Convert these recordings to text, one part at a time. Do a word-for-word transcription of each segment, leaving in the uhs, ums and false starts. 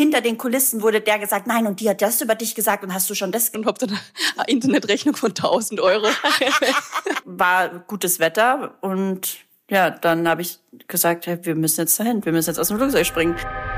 hinter den Kulissen wurde der gesagt, nein, und die hat das über dich gesagt und hast du schon das... Und hab dann eine Internetrechnung von tausend Euro. War gutes Wetter und ja, dann habe ich gesagt, hey, wir müssen jetzt dahin, wir müssen jetzt aus dem Flugzeug springen.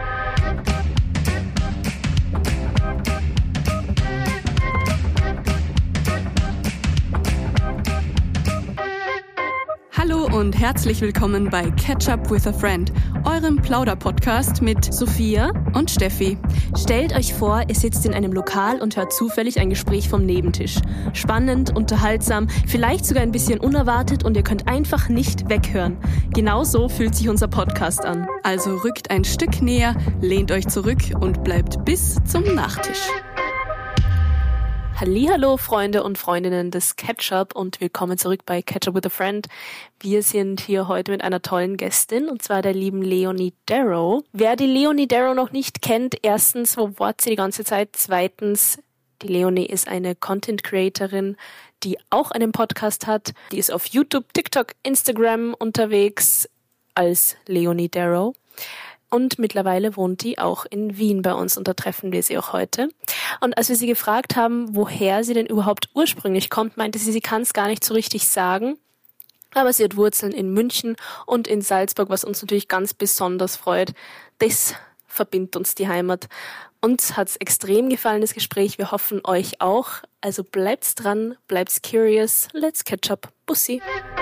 Hallo und herzlich willkommen bei Catch Up with a Friend, eurem Plauder-Podcast mit Sophia und Steffi. Stellt euch vor, ihr sitzt in einem Lokal und hört zufällig ein Gespräch vom Nebentisch. Spannend, unterhaltsam, vielleicht sogar ein bisschen unerwartet und ihr könnt einfach nicht weghören. Genauso fühlt sich unser Podcast an. Also rückt ein Stück näher, lehnt euch zurück und bleibt bis zum Nachtisch. Hallihallo, Freunde und Freundinnen des Catch-Up und willkommen zurück bei Catch Up with a Friend. Wir sind hier heute mit einer tollen Gästin und zwar der lieben Leonie Darrow. Wer die Leonie Darrow noch nicht kennt, erstens, wo war sie die ganze Zeit? Zweitens, die Leonie ist eine Content-Creatorin, die auch einen Podcast hat. Die ist auf YouTube, TikTok, Instagram unterwegs als Leonie Darrow. Und mittlerweile wohnt die auch in Wien bei uns und da treffen wir sie auch heute. Und als wir sie gefragt haben, woher sie denn überhaupt ursprünglich kommt, meinte sie, sie kann es gar nicht so richtig sagen. Aber sie hat Wurzeln in München und in Salzburg, was uns natürlich ganz besonders freut. Das verbindet uns die Heimat. Uns hat's extrem gefallen, das Gespräch. Wir hoffen euch auch. Also bleibt's dran, bleibt's curious. Let's catch up. Bussi.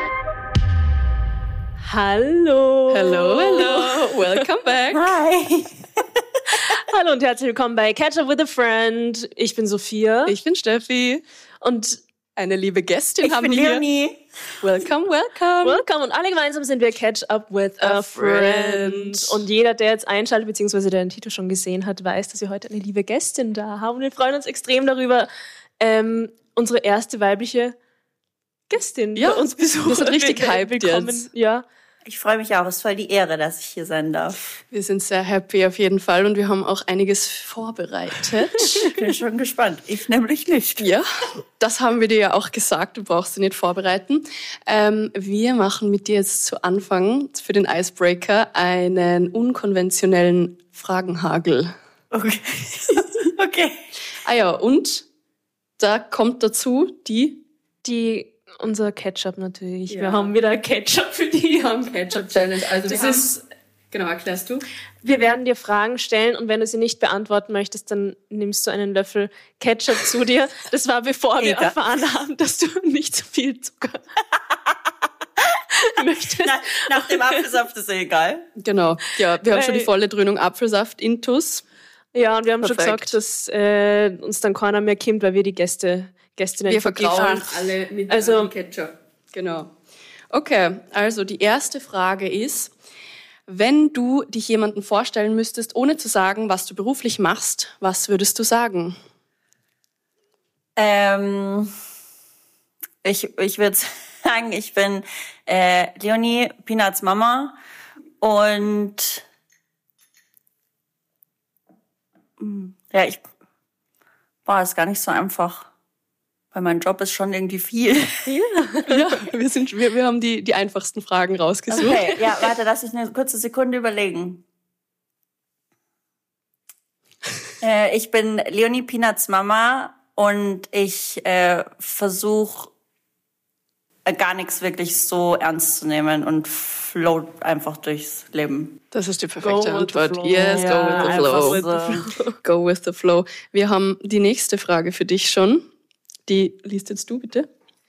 Hallo. Hallo, hallo. Welcome back. Hi. Hallo und herzlich willkommen bei Catch Up with a Friend. Ich bin Sophia. Ich bin Steffi. Und eine liebe Gästin Ich haben bin wir hier. Leonie. Welcome, welcome. Welcome. Und alle gemeinsam sind wir Catch Up with a, A friend. friend. Und jeder, der jetzt einschaltet, beziehungsweise der den Titel schon gesehen hat, weiß, dass wir heute eine liebe Gästin da haben. Und wir freuen uns extrem darüber, ähm, unsere erste weibliche Gästin Ja, bei uns besuchen. wir sind richtig Will- hyped willkommen. jetzt. Ja. Ich freue mich auch, es ist voll die Ehre, dass ich hier sein darf. Wir sind sehr happy auf jeden Fall und wir haben auch einiges vorbereitet. Ich bin schon gespannt. Ich nämlich nicht. Ja, das haben wir dir ja auch gesagt, du brauchst dich nicht vorbereiten. Ähm, wir machen mit dir jetzt zu Anfang für den Icebreaker einen unkonventionellen Fragenhagel. Okay. Okay. Ah ja, und da kommt dazu die... Die, unser Ketchup natürlich. Ja. Wir haben wieder Ketchup für die. Wir haben Ketchup-Challenge. Also Das wir ist- haben, genau, erklärst du? Wir werden dir Fragen stellen und wenn du sie nicht beantworten möchtest, dann nimmst du einen Löffel Ketchup zu dir. Das war bevor wir Egal. erfahren haben, dass du nicht so viel Zucker möchtest. Na, nach dem Apfelsaft ist ja egal. Genau, ja, wir haben schon die Weil- volle Dröhnung Apfelsaft intus. Ja, und wir haben schon Perfekt. gesagt, dass äh, uns dann keiner mehr kommt, weil wir die Gäste, Gästinnen Wir vergrauen vergiften. alle mit Also- also, Ketchup. Genau. Okay, also die erste Frage ist, wenn du dich jemandem vorstellen müsstest, ohne zu sagen, was du beruflich machst, was würdest du sagen? Ähm, ich ich würde sagen, ich bin äh, Leonie, Peanuts Mama und Hm, ja, ich war es gar nicht so einfach, weil mein Job ist schon irgendwie viel. Ja, wir, sind, wir, wir haben die, die einfachsten Fragen rausgesucht. Okay, ja, warte, lass mich eine kurze Sekunde überlegen. Äh, ich bin Leonie Peanuts Mama und ich äh, versuche äh, gar nichts wirklich so ernst zu nehmen und float einfach durchs Leben. Das ist die Go perfekte with the Antwort. flow. Yes, Ja, go with the einfach flow. so. Go with the flow. Wir haben die nächste Frage für dich schon. Die liest jetzt du bitte.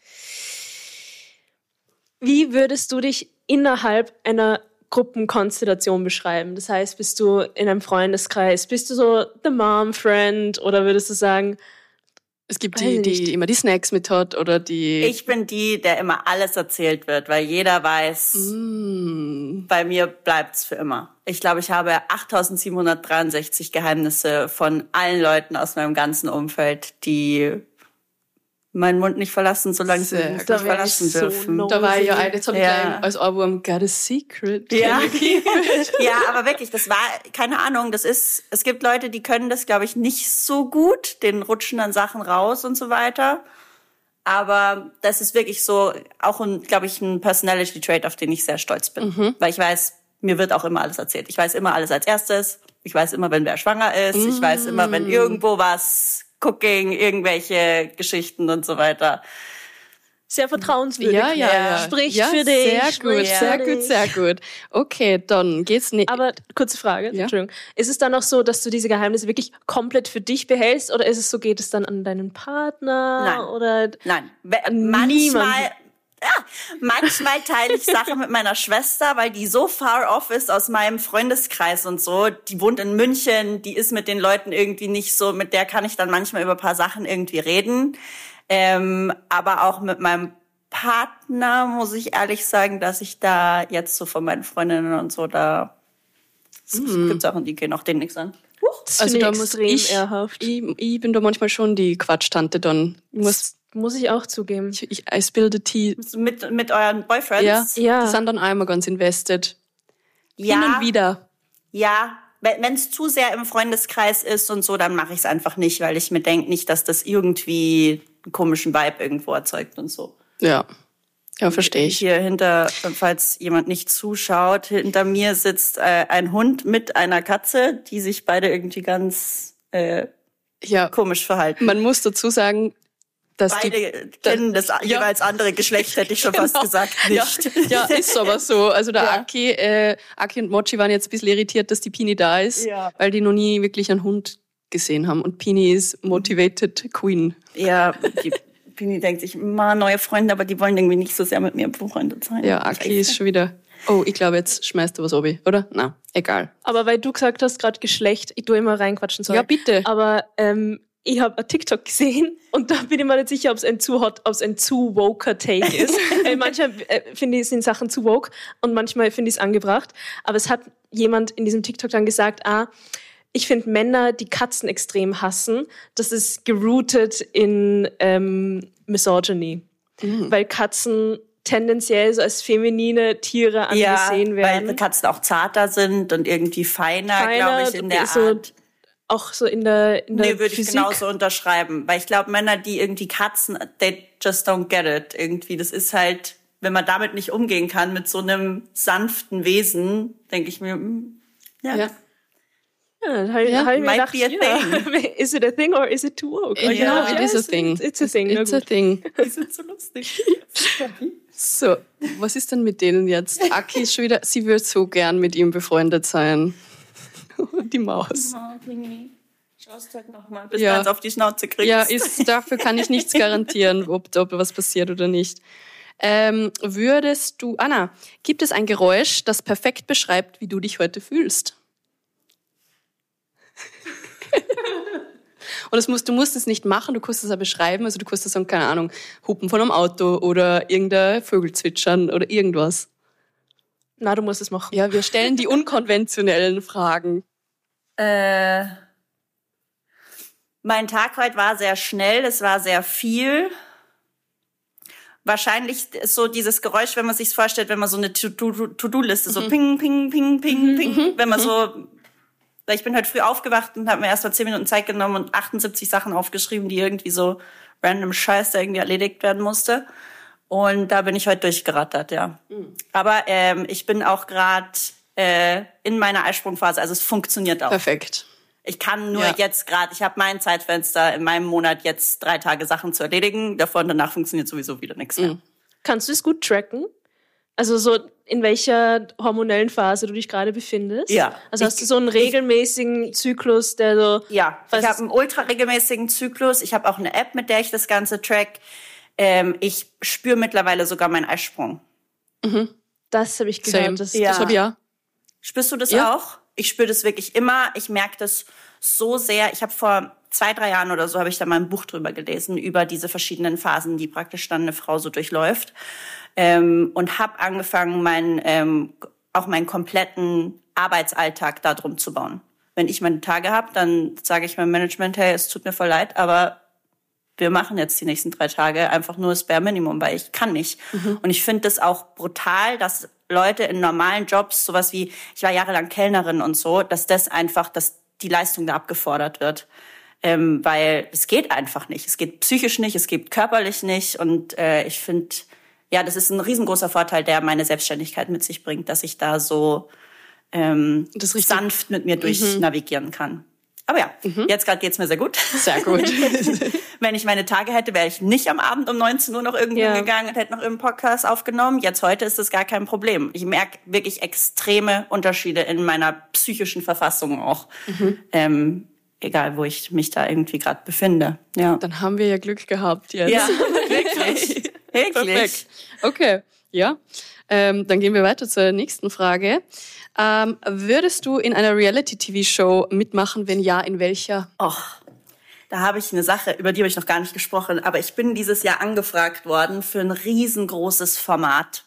Wie würdest du dich innerhalb einer Gruppenkonstellation beschreiben? Das heißt, bist du in einem Freundeskreis, bist du so the mom friend oder würdest du sagen, Es gibt Weiß die, ich die nicht. immer die Snacks mit hat oder die... Ich bin die, der immer alles erzählt wird, weil jeder weiß, Mm. bei mir bleibt's für immer. Ich glaube, ich habe achttausendsiebenhundertdreiundsechzig Geheimnisse von allen Leuten aus meinem ganzen Umfeld, die meinen Mund nicht verlassen, solange sie Sehr mich gut. Da nicht wär ich verlassen so dürfen. no- Da war ich ja ein, jetzt habe ich Ja. gleich als Ohrwurm got a secret. Ja. Ja, aber wirklich, das war, keine Ahnung, das ist, es gibt Leute, die können das, glaube ich, nicht so gut, denen rutschen dann Sachen raus und so weiter. Aber das ist wirklich so, auch ein, glaube ich, ein Personality-Trait, auf den ich sehr stolz bin. Mhm. Weil ich weiß, mir wird auch immer alles erzählt. Ich weiß immer alles als erstes. Ich weiß immer, wenn wer schwanger ist. Ich weiß immer, wenn irgendwo was, Cooking, irgendwelche Geschichten und so weiter. Sehr vertrauenswürdig. Ja, ja, ja. Spricht ja, für dich. Sehr gut, spricht sehr für gut, dich. sehr gut. Okay, dann geht's nicht. Aber kurze Frage, Ja? Entschuldigung. Ist es dann auch so, dass du diese Geheimnisse wirklich komplett für dich behältst oder ist es so, geht es dann an deinen Partner? Nein. Oder Nein, We- Niemand. manchmal, ja, manchmal teile ich Sachen mit meiner Schwester, weil die so far off ist aus meinem Freundeskreis und so. Die wohnt in München, die ist mit den Leuten irgendwie nicht so, mit der kann ich dann manchmal über ein paar Sachen irgendwie reden. Ähm, aber auch mit meinem Partner muss ich ehrlich sagen, dass ich da jetzt so von meinen Freundinnen und so, da es gibt Sachen, die gehen auch denen nichts an. das also finde da ich muss extrem ich, ehrhaft. ich, ich bin da manchmal schon die Quatschtante dann. Ich muss, Muss ich auch zugeben. ich, ich, I spill the tea. Mit, mit euren Boyfriends? Ja, Ja. die sind dann auch immer ganz invested. Ja. Hin und wieder. Ja, wenn es zu sehr im Freundeskreis ist und so, dann mache ich es einfach nicht, weil ich mir denke nicht, dass das irgendwie einen komischen Vibe irgendwo erzeugt und so. Ja, ja, verstehe ich. Hier hinter, falls jemand nicht zuschaut, hinter mir sitzt äh, ein Hund mit einer Katze, die sich beide irgendwie ganz äh, Ja, komisch verhalten. man muss dazu sagen, dass Beide die... kennen das ja. jeweils andere Geschlecht, hätte ich schon fast Genau. gesagt, Ja, nicht. ja, ist aber so. Also der Ja. Aki, äh, Aki und Mochi waren jetzt ein bisschen irritiert, dass die Pini da ist, Ja. weil die noch nie wirklich einen Hund gesehen haben. Und Pini ist motivated Queen. Ja, die Pini denkt sich, ma, neue Freunde, aber die wollen irgendwie nicht so sehr mit mir befreundet sein. Ja, Aki ist schon wieder... Oh, ich glaube, jetzt schmeißt du was obi, oder? Na, egal. Aber weil du gesagt hast, gerade Geschlecht, ich tue immer reinquatschen soll. Ja, bitte. Aber ähm, ich habe ein TikTok gesehen und da bin ich mir nicht sicher, ob es ein zu hot, ob es ein zu woker Take ist. äh, manchmal äh, finde ich, sind Sachen zu woke und manchmal finde ich es angebracht. Aber es hat jemand in diesem TikTok dann gesagt, ah, ich finde Männer, die Katzen extrem hassen, das ist gerooted in ähm, Misogyny. Mhm. Weil Katzen tendenziell so als feminine Tiere angesehen ja, werden. weil Katzen auch zarter sind und irgendwie feiner, Feiner, glaube ich, in der so Art. Auch so in der, in der Nee, würde ich Physik. genauso unterschreiben. Weil ich glaube, Männer, die irgendwie Katzen, they just don't get it. Irgendwie, das ist halt, wenn man damit nicht umgehen kann, mit so einem sanften Wesen, denke ich mir, mm, ja. Ja. Ja, da habe Ja, hab ich mir might gedacht, be a ja, is it a thing or is it too woke? It, Ja. no, it is a it's- thing. It's, it's a thing. It's na a gut. thing. Die sind so lustig. So, was ist denn mit denen jetzt? Aki ist schon wieder, sie würde so gern mit ihm befreundet sein. Die Maus. Schaust halt noch mal, bis Ja. du eins auf die Schnauze kriegst. Ja, ist, dafür kann ich nichts garantieren, ob, ob was passiert oder nicht. Ähm, würdest du, Anna, gibt es ein Geräusch, das perfekt beschreibt, wie du dich heute fühlst? Und das musst, du musst es nicht machen, du kannst es ja beschreiben. Also du kannst sagen, keine Ahnung, Hupen von einem Auto oder irgendein Vögel zwitschern oder irgendwas. Na, du musst es machen. Ja, wir stellen die unkonventionellen Fragen. Äh, mein Tag heute war sehr schnell, es war sehr viel. Wahrscheinlich ist so dieses Geräusch, wenn man sich's vorstellt, wenn man so eine To-Do-Liste, so ping, ping, ping, ping, ping, wenn man so, weil ich bin heute früh aufgewacht und habe mir erst mal zehn Minuten Zeit genommen und achtundsiebzig Sachen aufgeschrieben, die irgendwie so random Scheiß da irgendwie erledigt werden musste. Und da bin ich heute durchgerattert, ja. Mhm. Aber ähm, ich bin auch gerade äh, in meiner Eisprungphase, also es funktioniert auch. Perfekt. Ich kann nur Ja. jetzt gerade, ich habe mein Zeitfenster in meinem Monat jetzt drei Tage Sachen zu erledigen. Davor und danach funktioniert sowieso wieder nichts mehr. Mhm. Kannst du es gut tracken? Also so in welcher hormonellen Phase du dich gerade befindest? Ja. Also hast du so einen regelmäßigen Zyklus, der so... Ja, Was ich habe ist- einen ultra regelmäßigen Zyklus. Ich habe auch eine App, mit der ich das Ganze track. Ähm, ich spüre mittlerweile sogar meinen Eisprung. Das habe ich gehört. Same. Das, Ja. Das hab ich ja. Spürst du das Ja. auch? Ich spüre das wirklich immer. Ich merke das so sehr. Ich habe vor zwei, drei Jahren oder so, habe ich da mal ein Buch drüber gelesen, über diese verschiedenen Phasen, die praktisch dann eine Frau so durchläuft. Ähm, und habe angefangen, meinen, ähm, auch meinen kompletten Arbeitsalltag da drum zu bauen. Wenn ich meine Tage habe, dann sage ich meinem Management, hey, es tut mir voll leid, aber wir machen jetzt die nächsten drei Tage einfach nur das Bare Minimum, weil ich kann nicht. Und ich finde das auch brutal, dass Leute in normalen Jobs, sowas wie, ich war jahrelang Kellnerin und so, dass das einfach, dass die Leistung da abgefordert wird. Ähm, weil es geht einfach nicht. Es geht psychisch nicht, es geht körperlich nicht. Und äh, ich finde, ja, das ist ein riesengroßer Vorteil, der meine Selbstständigkeit mit sich bringt, dass ich da so ähm, Das richtig- sanft mit mir durchnavigieren kann. Aber ja, jetzt gerade geht's mir sehr gut. Sehr gut. Wenn ich meine Tage hätte, wäre ich nicht am Abend um neunzehn Uhr noch irgendwo Ja. gegangen und hätte noch irgendeinen Podcast aufgenommen. Jetzt heute ist das gar kein Problem. Ich merke wirklich extreme Unterschiede in meiner psychischen Verfassung auch. Ähm, egal, wo ich mich da irgendwie gerade befinde. Ja, Dann haben wir ja Glück gehabt jetzt. ja wirklich. Wirklich. Perfekt. Okay, ja. Ähm, dann gehen wir weiter zur nächsten Frage. Ähm, würdest du in einer Reality-T V-Show mitmachen? Wenn ja, in welcher? Och, da habe ich eine Sache, über die habe ich noch gar nicht gesprochen, aber ich bin dieses Jahr angefragt worden für ein riesengroßes Format.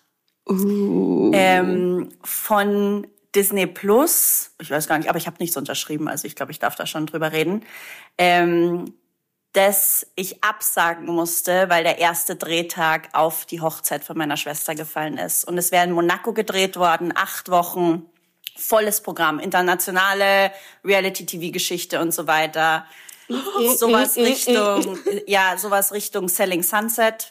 Uh. Ähm, von Disney Plus, ich weiß gar nicht, aber ich habe nichts unterschrieben, also ich glaube, ich darf da schon drüber reden, ähm, dass ich absagen musste, weil der erste Drehtag auf die Hochzeit von meiner Schwester gefallen ist. Und es wäre in Monaco gedreht worden, acht Wochen, volles Programm, internationale Reality-T V-Geschichte und so weiter. Sowas Richtung, ja, sowas Richtung Selling Sunset.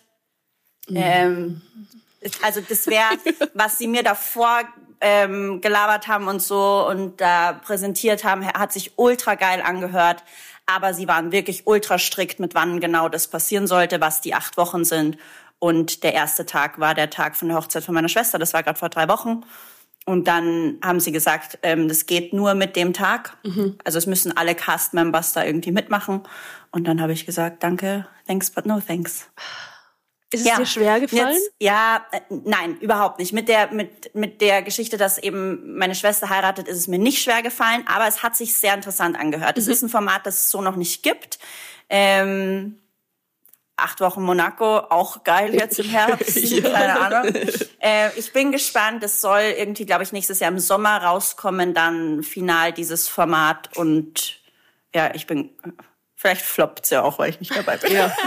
Ähm, also das wäre, was sie mir davor ähm, gelabert haben und so und da präsentiert haben, hat sich ultra geil angehört. Aber sie waren wirklich ultra strikt mit wann genau das passieren sollte, was die acht Wochen sind. Und der erste Tag war der Tag von der Hochzeit von meiner Schwester. Das war gerade vor drei Wochen. Und dann haben sie gesagt, ähm, das geht nur mit dem Tag. Mhm. Also es müssen alle Cast-Members da irgendwie mitmachen. Und dann habe ich gesagt, danke, thanks, but no thanks. Ist es dir schwer gefallen? Jetzt, ja, äh, nein, überhaupt nicht. Mit der, mit, mit der Geschichte, dass eben meine Schwester heiratet, ist es mir nicht schwer gefallen. Aber es hat sich sehr interessant angehört. Es mhm. ist ein Format, das es so noch nicht gibt. Ähm, Acht Wochen Monaco, auch geil jetzt im Herbst, ja. Keine Ahnung. Äh, ich bin gespannt, es soll irgendwie, glaube ich, nächstes Jahr im Sommer rauskommen, dann final dieses Format und ja, ich bin, vielleicht floppt's ja auch, weil ich nicht dabei bin. Ja,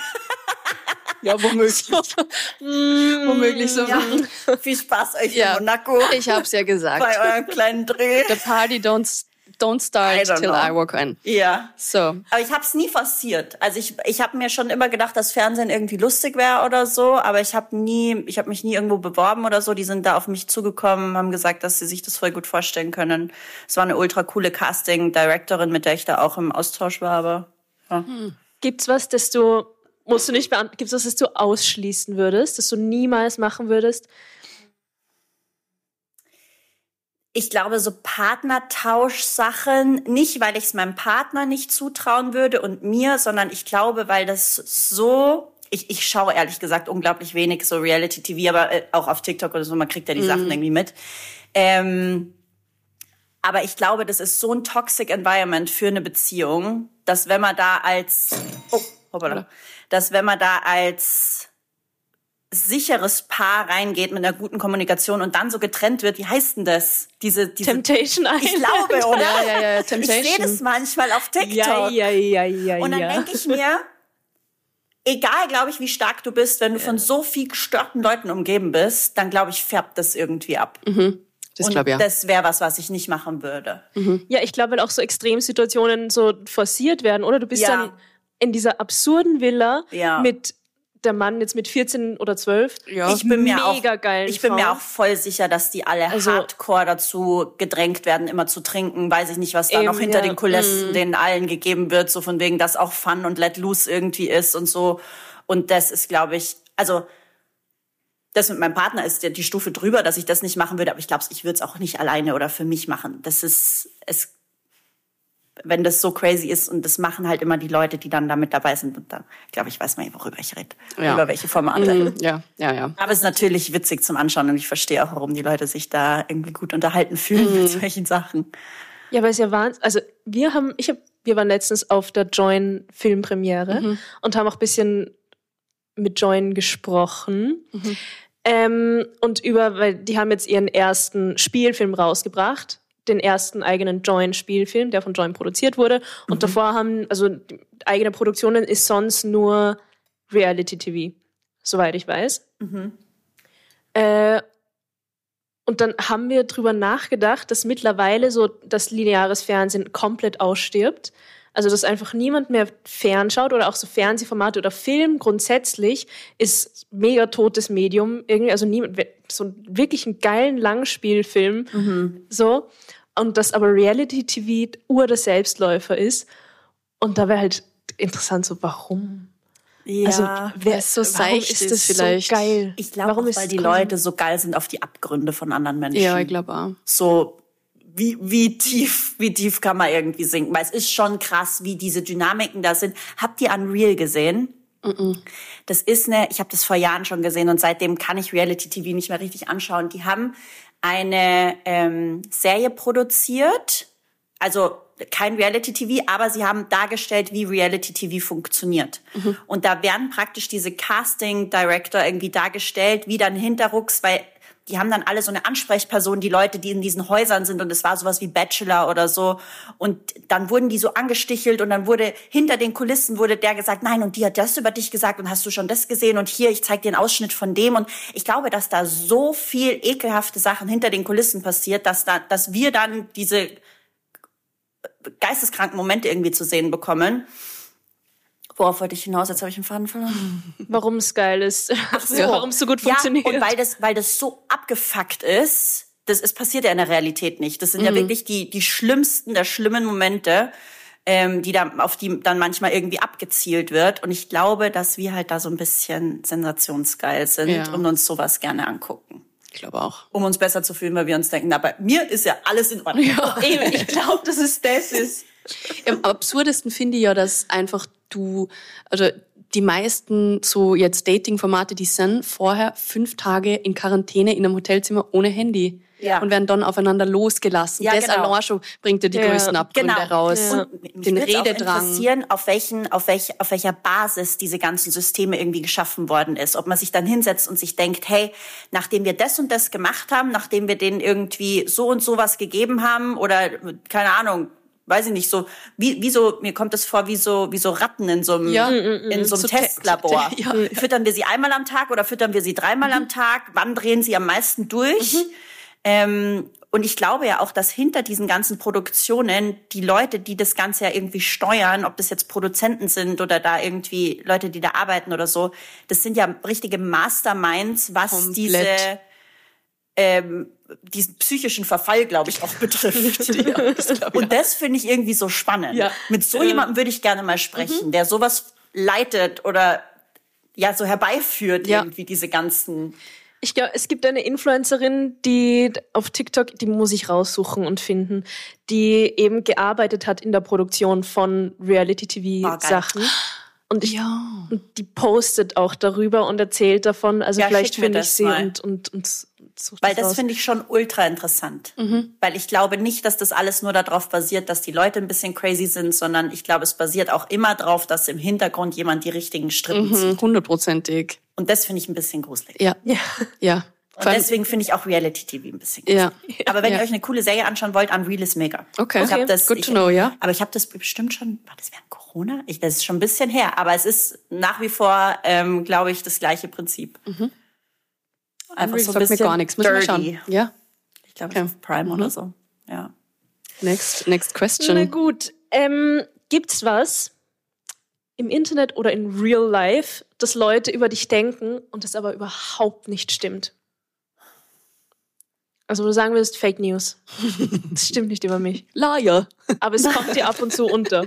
ja womöglich. womöglich so. Ja, viel Spaß euch ja. in Monaco. Ich hab's ja gesagt. Bei eurem kleinen Dreh. The party don't Don't start I don't till know. I walk in. Ja. So. Aber ich habe es nie forciert. Also ich, ich habe mir schon immer gedacht, dass Fernsehen irgendwie lustig wäre oder so. Aber ich habe nie, ich habe mich nie irgendwo beworben oder so. Die sind da auf mich zugekommen, haben gesagt, dass sie sich das voll gut vorstellen können. Es war eine ultra coole Casting-Directorin, mit der ich da auch im Austausch war. Aber ja. Hm. Gibt's was, das du musst du nicht beantworten? Gibt's was, das du ausschließen würdest, das du niemals machen würdest? Ich glaube, so Partnertauschsachen, nicht weil ich es meinem Partner nicht zutrauen würde und mir, sondern ich glaube, weil das so, ich, ich schaue ehrlich gesagt unglaublich wenig so Reality-T V, aber äh, auch auf TikTok oder so, man kriegt ja die mhm. Sachen irgendwie mit. Ähm, aber ich glaube, das ist so ein toxic Environment für eine Beziehung, dass wenn man da als, oh, hoppala, dass wenn man da als sicheres Paar reingeht mit einer guten Kommunikation und dann so getrennt wird, wie heißt denn das? Diese, diese Temptation Island. Ich glaube, oder? Ja, ja, ja, Temptation. Ich sehe das manchmal auf TikTok. Ja, ja, ja, ja, und dann ja. denke ich mir, egal, glaube ich, wie stark du bist, wenn du ja. von so viel gestörten Leuten umgeben bist, dann glaube ich, färbt das irgendwie ab. Mhm. Das und glaub, ja. das wäre was, was ich nicht machen würde. Mhm. Ja, ich glaube, weil auch so Extremsituationen so forciert werden, oder? Du bist Ja. dann in dieser absurden Villa Ja. mit der Mann jetzt mit vierzehn oder zwölf. Ja. Ich bin mir mega auch, geilen ich bin mir Frauen. auch voll sicher, dass die alle Also- hardcore dazu gedrängt werden, immer zu trinken. Weiß ich nicht, was da Eben, noch hinter ja. den Kulissen denen allen gegeben wird, so von wegen, dass auch Fun und Let Loose irgendwie ist und so. Und das ist, glaube ich, also das mit meinem Partner ist die, die Stufe drüber, dass ich das nicht machen würde. Aber ich glaube, ich würde es auch nicht alleine oder für mich machen. Das ist, es, wenn das so crazy ist und das machen halt immer die Leute, die dann da mit dabei sind. Und dann, glaube ich, weiß man, worüber ich rede. Ja. Über welche Formate. Mhm. Ja, ja, ja. Aber es ist natürlich witzig zum Anschauen und ich verstehe auch, warum die Leute sich da irgendwie gut unterhalten fühlen Mhm. mit solchen Sachen. Ja, weil es ja Wahnsinn. Also wir haben, ich hab, wir waren letztens auf der Join Filmpremiere Mhm. und haben auch ein bisschen mit Join gesprochen. Mhm. Ähm, und über, weil die haben jetzt ihren ersten Spielfilm rausgebracht, den ersten eigenen Join-Spielfilm, der von Join produziert wurde. Und Mhm. davor haben, also die eigene Produktionen ist sonst nur Reality-T V, soweit ich weiß. Mhm. Äh, und dann haben wir drüber nachgedacht, dass mittlerweile so das lineares Fernsehen komplett ausstirbt. Also, dass einfach niemand mehr fernschaut oder auch so Fernsehformate oder Film grundsätzlich ist mega totes Medium. Irgendwie, also niemand, so wirklich einen geilen Langspielfilm, mhm. so. Und dass aber Reality-T V ur der Selbstläufer ist. Und da wäre halt interessant so, warum? Ja, also, wer ist so warum seicht ist das vielleicht? so geil? Ich glaube, weil die Leute so geil sind auf die Abgründe von anderen Menschen. Ja, ich glaube auch. So, wie, wie tief, wie tief kann man irgendwie sinken? Weil es ist schon krass, wie diese Dynamiken da sind. Habt ihr Unreal gesehen? Mm-mm. Das ist eine, ich habe das vor Jahren schon gesehen und seitdem kann ich Reality-T V nicht mehr richtig anschauen. Die haben eine ähm, Serie produziert, also kein Reality-T V, aber sie haben dargestellt, wie Reality-T V funktioniert. Mhm. Und da werden praktisch diese Casting-Director irgendwie dargestellt, wie dann hinterrucks, weil die haben dann alle so eine Ansprechperson, die Leute, die in diesen Häusern sind, und es war sowas wie Bachelor oder so. Und dann wurden die so angestichelt und dann wurde hinter den Kulissen wurde der gesagt, nein, und die hat das über dich gesagt und hast du schon das gesehen und hier, ich zeig dir einen Ausschnitt von dem. Und ich glaube, dass da so viel ekelhafte Sachen hinter den Kulissen passiert, dass da, dass wir dann diese geisteskranken Momente irgendwie zu sehen bekommen. Worauf wollte ich hinaus? Jetzt habe ich einen Faden verloren. Warum es geil ist. Ach so. Warum es so gut funktioniert. Ja, und weil das, weil das so abgefuckt ist, das ist, passiert ja in der Realität nicht. Das sind mhm. ja wirklich die, die schlimmsten der schlimmen Momente, ähm, die da, auf die dann manchmal irgendwie abgezielt wird. Und ich glaube, dass wir halt da so ein bisschen sensationsgeil sind ja. und uns sowas gerne angucken. Ich glaube auch. Um uns besser zu fühlen, weil wir uns denken, na, bei mir ist ja alles in Ordnung. Ja. Eben, ich glaube, dass es das ist. Am absurdesten finde ich ja, dass einfach du, also die meisten so jetzt Dating-Formate, die sind vorher fünf Tage in Quarantäne in einem Hotelzimmer ohne Handy. Ja. Und werden dann aufeinander losgelassen. Ja, das genau. allein schon bringt dir die ja, größten Abgründe genau. raus. Ja. Und mich den Rededrang. Auch interessieren, auf welchen, auf welch, auf welcher Basis diese ganzen Systeme irgendwie geschaffen worden ist. Ob man sich dann hinsetzt und sich denkt, hey, nachdem wir das und das gemacht haben, nachdem wir denen irgendwie so und so was gegeben haben oder, keine Ahnung, weiß ich nicht, so, wie, wie so, mir kommt das vor, wie so, wie so Ratten in so einem, ja, in so einem so Testlabor. Te- ja. Füttern wir sie einmal am Tag oder füttern wir sie dreimal mhm. am Tag? Wann drehen sie am meisten durch? Mhm. Ähm, und ich glaube ja auch, dass hinter diesen ganzen Produktionen die Leute, die das Ganze ja irgendwie steuern, ob das jetzt Produzenten sind oder da irgendwie Leute, die da arbeiten oder so, das sind ja richtige Masterminds, was Komplett. diese ähm, diesen psychischen Verfall, glaube ich, auch betrifft. Ja, das glaub, und ja. das finde ich irgendwie so spannend. Ja. Mit so jemandem würde ich gerne mal sprechen, mhm. der sowas leitet oder ja so herbeiführt, ja. irgendwie diese ganzen... Ich glaube, es gibt eine Influencerin, die auf TikTok, die muss ich raussuchen und finden, die eben gearbeitet hat in der Produktion von Reality-T V-Sachen. Oh, und, ich, ja. und die postet auch darüber und erzählt davon. Also ja, vielleicht finde ich sie und, und, und suche Weil das, das finde ich schon ultra interessant. Mhm. Weil ich glaube nicht, dass das alles nur darauf basiert, dass die Leute ein bisschen crazy sind, sondern ich glaube, es basiert auch immer darauf, dass im Hintergrund jemand die richtigen Strippen mhm, zieht. Hundertprozentig. Und das finde ich ein bisschen gruselig. Ja, ja, ja. Und deswegen finde ich auch Reality-T V ein bisschen gruselig. Ja. Aber wenn ja. ihr euch eine coole Serie anschauen wollt, Unreal ist mega. Okay, ich okay. Das, good ich, to know, ja. Aber ich habe das bestimmt schon, war das während Corona? Ich, das ist schon ein bisschen her. Aber es ist nach wie vor, ähm, glaube ich, das gleiche Prinzip. Mhm. Einfach Unreal so ein bisschen mir gar nichts. Müssen wir schauen. Ja. Ich glaube, okay. auf Prime mhm. oder so. Ja. Next, next question. Na gut. Ähm, gibt's was im Internet oder in Real Life, dass Leute über dich denken und das aber überhaupt nicht stimmt? Also wo du sagen würdest, Fake News. Das stimmt nicht über mich. Liar. Aber es kommt dir ab und zu unter.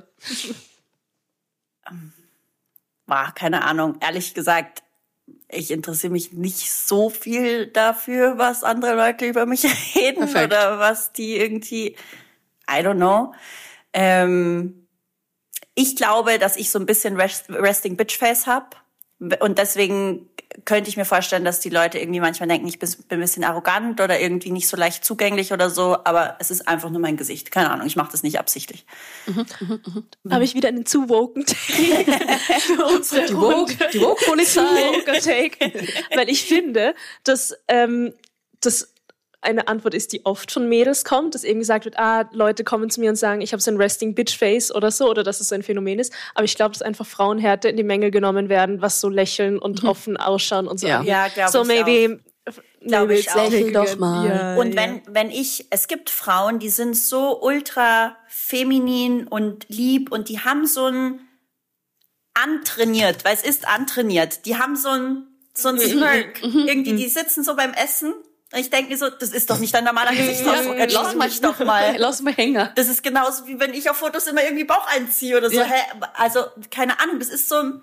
War keine Ahnung. Ehrlich gesagt, ich interessiere mich nicht so viel dafür, was andere Leute über mich reden. Perfekt. Oder was die irgendwie, I don't know. Ähm, ich glaube, dass ich so ein bisschen Rest, Resting Bitch Face habe. Und deswegen könnte ich mir vorstellen, dass die Leute irgendwie manchmal denken, ich bin, bin ein bisschen arrogant oder irgendwie nicht so leicht zugänglich oder so. Aber es ist einfach nur mein Gesicht. Keine Ahnung, ich mache das nicht absichtlich. Mhm, mhm, mhm. Habe ich wieder einen zu woken Take für unsere die Woke, die Woke-Polizei. Take. Weil ich finde, dass ähm, das eine Antwort ist, die oft von Mädels kommt, dass eben gesagt wird, ah, Leute kommen zu mir und sagen, ich habe so ein Resting Bitch Face oder so, oder dass es so ein Phänomen ist. Aber ich glaube, dass einfach Frauenhärte in die Menge genommen werden, was so lächeln und mhm. offen ausschauen und so. Ja, ja glaube so ich maybe auch. Glaube ich auch. Lächel doch mal. Ja, Und ja. wenn, wenn ich, es gibt Frauen, die sind so ultra feminin und lieb und die haben so ein antrainiert, weil es ist antrainiert. Die haben so ein, so ein Smirk. Irgendwie, die sitzen so beim Essen. Und ich denke mir so, das ist doch nicht dein normaler Gesichtsausdruck. Lass mich doch mal. Lass mal hängen. Das ist genauso, wie wenn ich auf Fotos immer irgendwie Bauch einziehe oder so. Ja. Hä? Also, keine Ahnung, das ist so ein,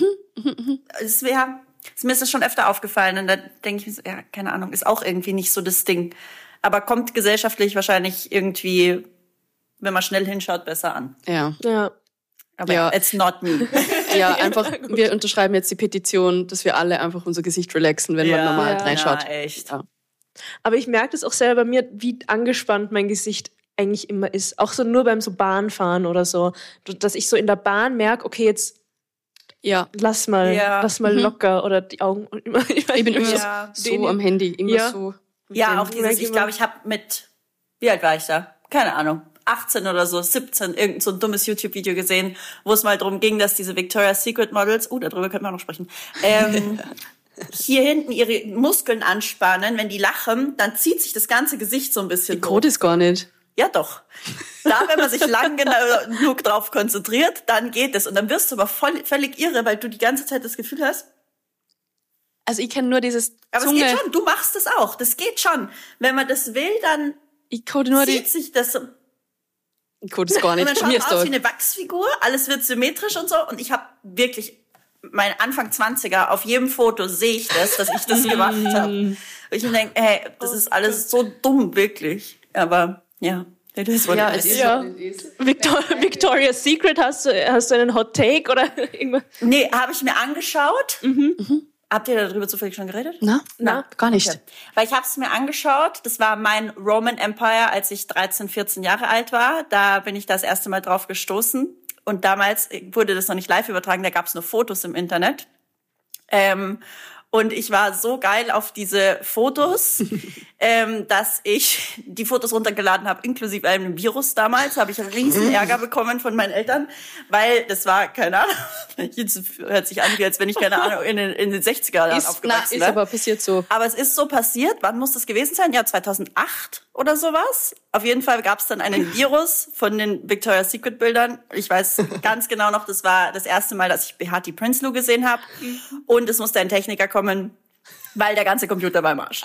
es wäre, mir ist das schon öfter aufgefallen und da denke ich mir so, ja, keine Ahnung, ist auch irgendwie nicht so das Ding. Aber kommt gesellschaftlich wahrscheinlich irgendwie, wenn man schnell hinschaut, besser an. Ja. Ja. Aber Ja. it's not me. Ja, einfach, wir unterschreiben jetzt die Petition, dass wir alle einfach unser Gesicht relaxen, wenn man normal Ja. reinschaut. Ja, echt. Ja. Aber ich merke das auch selber bei mir, wie angespannt mein Gesicht eigentlich immer ist. Auch so nur beim so Bahnfahren oder so. Dass ich so in der Bahn merke, okay, jetzt Ja. lass mal, Ja. lass mal Mhm. locker oder die Augen. Ich bin immer Ja. so Den- am Handy, immer Ja. so. Ja, auch Den dieses, merk ich ich immer. glaube, ich habe mit, wie alt war ich da? Keine Ahnung. achtzehn oder so, siebzehn, irgend so ein dummes YouTube-Video gesehen, wo es mal darum ging, dass diese Victoria's Secret Models, oh, darüber könnten wir auch noch sprechen, ähm, hier hinten ihre Muskeln anspannen. Wenn die lachen, dann zieht sich das ganze Gesicht so ein bisschen Die Code ist gar nicht. Ja, doch. Da, wenn man sich lang genug drauf konzentriert, dann geht es. Und dann wirst du aber voll, völlig irre, weil du die ganze Zeit das Gefühl hast, Also ich kenne nur dieses aber Zunge. es geht schon, du machst es auch. Das geht schon. Wenn man das will, dann Ich code nur die... zieht sich das so. Ich code es gar Und nicht. dann Bei schaut mir man ist aus da... wie eine Wachsfigur, alles wird symmetrisch und so. Und ich habe wirklich, mein Anfang zwanziger, auf jedem Foto sehe ich das, dass ich das gemacht habe. Und ich denke, hey, das ist alles so dumm, wirklich. Aber ja, it is what Ja, it es is. ist Ja. what it is. Victor Victoria's Secret, hast du, hast du einen Hot Take oder irgendwas? Nee, habe ich mir angeschaut. Mhm. Habt ihr darüber zufällig schon geredet? Na? Na? Gar nicht. Okay. Weil ich habe es mir angeschaut. Das war mein Roman Empire, als ich dreizehn, vierzehn Jahre alt war. Da bin ich das erste Mal drauf gestoßen. Und damals wurde das noch nicht live übertragen, da gab es nur Fotos im Internet. Ähm, und ich war so geil auf diese Fotos, ähm, dass ich die Fotos runtergeladen habe, inklusive einem Virus damals. Habe ich einen riesen Ärger bekommen von meinen Eltern, weil das war, keine Ahnung, jetzt hört sich an, wie als wenn ich, keine Ahnung, in den, in den sechziger Jahren Ist, na, aufgewachsen ist wäre. aber passiert so. Aber es ist so passiert. Wann muss das gewesen sein? Ja, zweitausendacht oder sowas. Auf jeden Fall gab es dann einen Virus von den Victoria's Secret Bildern. Ich weiß ganz genau noch, das war das erste Mal, dass ich Behati Prinsloo gesehen habe. Und es musste ein Techniker kommen, weil der ganze Computer war im Arsch.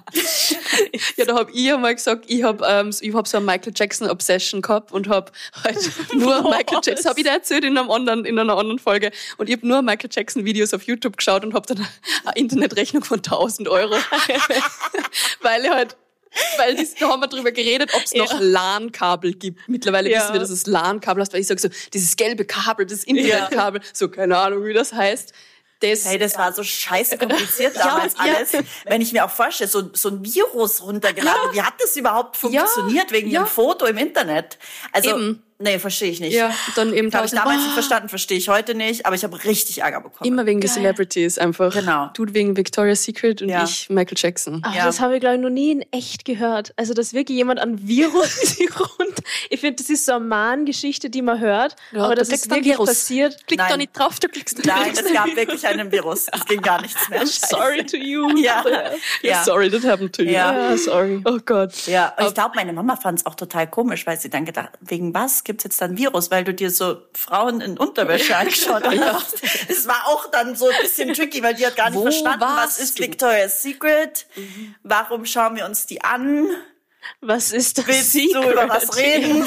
Ja, da hab ich ja mal gesagt, ich hab, ähm, ich hab so eine Michael Jackson Obsession gehabt und hab halt nur Michael Jackson, hab ich dir erzählt in einem anderen, in einer anderen Folge, und ich hab nur Michael Jackson Videos auf YouTube geschaut und hab dann eine Internetrechnung von tausend Euro, weil ich halt, weil das, da haben wir drüber geredet, ob es noch Ja. LAN-Kabel gibt. Mittlerweile Ja. wissen wir, dass es LAN-Kabel hast, weil ich sag so, dieses gelbe Kabel, das Internetkabel, so keine Ahnung, wie das heißt. Das, Hey, das war so scheiße kompliziert damals Ja, ja. alles. Wenn ich mir auch vorstelle, so, so ein Virus runtergeladen, wie hat das überhaupt funktioniert wegen ja. dem Foto im Internet? Also, Eben. nee, verstehe ich nicht. ja, dann eben Habe ich tausend- damals Oh, nicht verstanden, verstehe ich heute nicht, aber ich habe richtig Ärger bekommen. Immer wegen der Celebrities einfach. Genau. Du wegen Victoria's Secret und Ja. ich Michael Jackson. Ach, Ja. das habe ich, glaube ich, noch nie in echt gehört. Also, dass wirklich jemand an Virus sich rund... Ich finde, das ist so eine Mahngeschichte, die man hört. Ja, aber du das kriegst ist ein wirklich Virus. passiert. Klick Nein. da nicht drauf, du klickst Nein, es gab wirklich einen Virus. Es ging gar nichts mehr. Sorry to you. Ja. Ja. Sorry, that happened to you. Ja. Ja, sorry. Oh Gott. Ja, und ich glaube, meine Mama fand es auch total komisch, weil sie dann gedacht, wegen was gibt's jetzt dann Virus? Weil du dir so Frauen in Unterwäsche angeschaut hast. Es war auch dann so ein bisschen tricky, weil die hat gar nicht Wo verstanden, was warst ist du? Victoria's Secret? Warum schauen wir uns die an? Was ist das Willst Secret? du über was reden?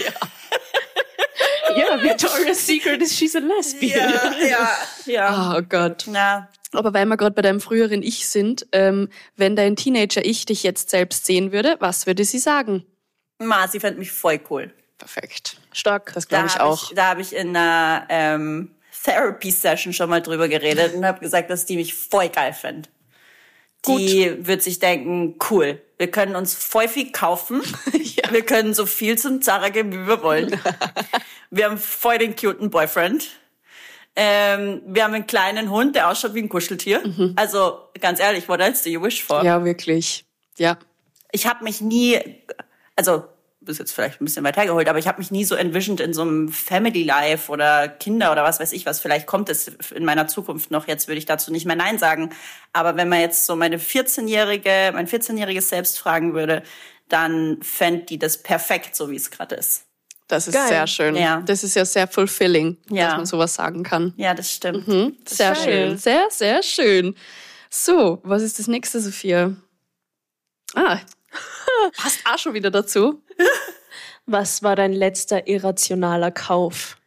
Ja, Victoria's Secret ist she's a lesbian. Ja, ja, ja. Oh Gott. Ja. Aber weil wir gerade bei deinem früheren Ich sind, ähm, wenn dein Teenager-Ich dich jetzt selbst sehen würde, was würde sie sagen? Ma, sie fand mich voll cool. Perfekt. Stark. Das Da glaube ich hab auch. Ich, da habe ich in einer ähm, Therapy-Session schon mal drüber geredet und habe gesagt, dass die mich voll geil findet. Die wird sich denken, cool, wir können uns voll viel kaufen. Ja. Wir können so viel zum Zara geben, wie wir wollen. Wir haben voll den cuten Boyfriend. Ähm, wir haben einen kleinen Hund, der ausschaut wie ein Kuscheltier. Also ganz ehrlich, what else do you wish for? Ja, wirklich. Ja. Ich habe mich nie, also ist jetzt vielleicht ein bisschen weit hergeholt, aber ich habe mich nie so envisioned in so einem Family Life oder Kinder oder was weiß ich was. Vielleicht kommt es in meiner Zukunft noch. Jetzt würde ich dazu nicht mehr Nein sagen. Aber wenn man jetzt so meine vierzehnjährige, mein vierzehnjähriges Selbst fragen würde, dann fände die das perfekt, so wie es gerade ist. Das ist Geil. sehr schön. Ja. Das ist ja sehr fulfilling, Ja. dass man sowas sagen kann. Ja, das stimmt. Mhm. Das Sehr ist schön. Sehr, sehr schön. So, was ist das nächste, Sophia? Ah, passt auch schon wieder dazu. Was war dein letzter irrationaler Kauf?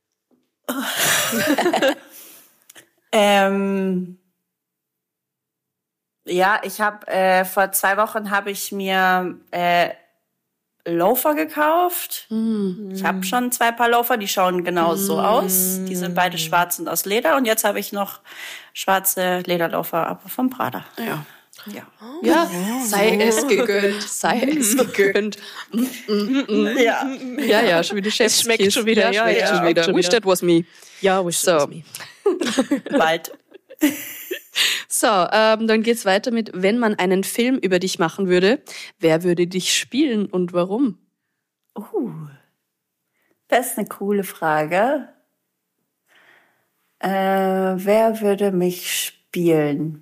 Ähm, ja, ich habe äh, vor zwei Wochen habe ich mir äh, Loafer gekauft. Mm. Ich habe schon zwei Paar Loafer, die schauen genau so aus. Die sind beide schwarz und aus Leder. Und jetzt habe ich noch schwarze Lederloafer, aber vom Prada. Ja. Ja. Ja, sei es gegönnt, sei es gegönnt. Mm, mm, mm. Ja. Ja, ja, schon wieder Chefskiss. schmeckt schon wieder, Ja, ja, schmeckt ja, schon schmeckt wieder. schon Wish wieder. that was me. Ja, wish So. so. Me. Bald. So, ähm, dann geht's weiter mit, wenn man einen Film über dich machen würde, wer würde dich spielen und warum? Uh, das ist eine coole Frage. Äh, wer würde mich spielen?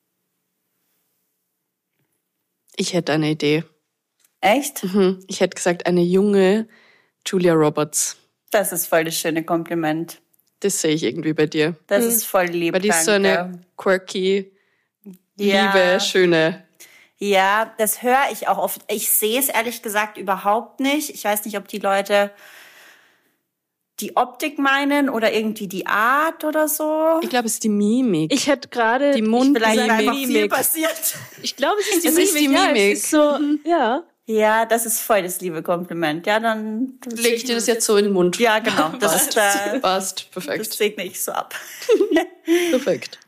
Ich hätte eine Idee. Echt? Mhm. Ich hätte gesagt, eine junge Julia Roberts. Das ist voll das schöne Kompliment. Das sehe ich irgendwie bei dir. Das ist voll lieb. Weil die ist so danke. eine quirky, Ja. liebe, schöne. Ja, das höre ich auch oft. Ich sehe es ehrlich gesagt überhaupt nicht. Ich weiß nicht, ob die Leute die Optik meinen oder irgendwie die Art oder so. Ich glaube, es ist die Mimik. Ich hätte gerade Die Mund- Vielleicht die ist einfach Mimik. viel passiert. Ich glaube, es ist die Es Mimik. ist die Ja, Mimik. es ist so, ja. Ja, das ist voll das liebe Kompliment. Ja, dann Lege ich dir das jetzt so in den Mund. Ja, genau. Das ist äh, Passt. das Perfekt. segne ich so ab. Perfekt.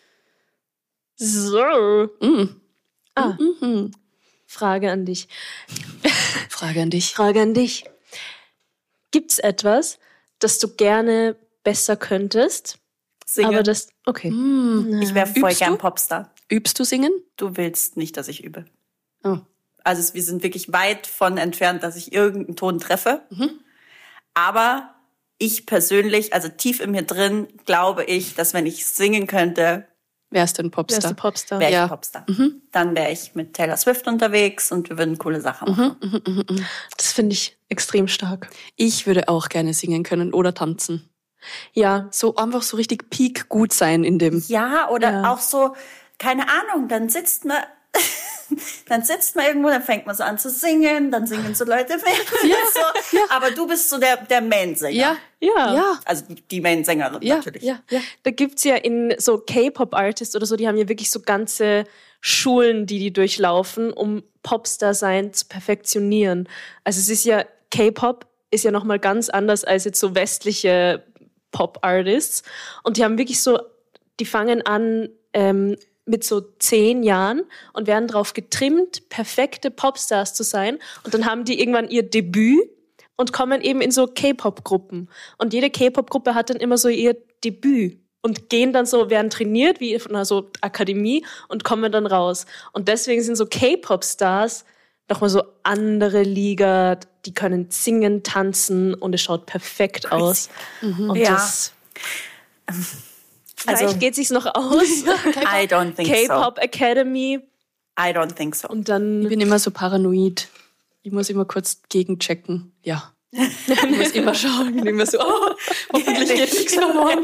So. Mm. Ah, Mhm. Frage an dich. Frage an dich. Frage an dich. Gibt's etwas, das du gerne besser könntest? Singen. Aber das, okay. Mm. Ich wäre voll Übst gern du? Popstar. Übst du singen? Du willst nicht, dass ich übe. Oh. Also es- wir sind wirklich weit von entfernt, dass ich irgendeinen Ton treffe. Mhm. Aber ich persönlich, also tief in mir drin, glaube ich, dass wenn ich singen könnte, Wärst du ein Wer ist Popstar? der Popstar? wäre ich Ja. Popstar. Dann wäre ich mit Taylor Swift unterwegs und wir würden coole Sachen machen. Das finde ich extrem stark. Ich würde auch gerne singen können oder tanzen. Ja, So einfach so richtig peak gut sein in dem. Ja, oder Ja. auch so, keine Ahnung, dann sitzt man, dann sitzt man irgendwo, dann fängt man so an zu singen, dann singen so Leute mit. Ja, so. Aber du bist so der, der Main-Sänger. Ja, ja. ja, Also die- die Main-Sängerin ja, natürlich. ja, ja. Da gibt's ja in so K-Pop-Artists oder so, die haben ja wirklich so ganze Schulen, die die durchlaufen, um Popstar-Sein zu perfektionieren. Also es ist ja, K-Pop ist ja nochmal ganz anders als jetzt so westliche Pop-Artists. Und die haben wirklich so, die fangen an ähm, mit so zehn Jahren und werden darauf getrimmt, perfekte Popstars zu sein. Und dann haben die irgendwann ihr Debüt und kommen eben in so K-Pop-Gruppen. Und jede K-Pop-Gruppe hat dann immer so ihr Debüt und gehen dann so, werden trainiert wie von einer so Akademie und kommen dann raus. Und deswegen sind so K-Pop-Stars nochmal so andere Liga, die können singen, tanzen und es schaut perfekt aus. Und Ja. das, vielleicht Also- geht sich's noch aus. I don't think so. K-Pop Academy I don't think so. und dann Ich bin immer so paranoid. Ich muss immer kurz gegenchecken. Ja. Ich muss immer schauen. Ich bin immer so, oh, hoffentlich geht nichts verloren.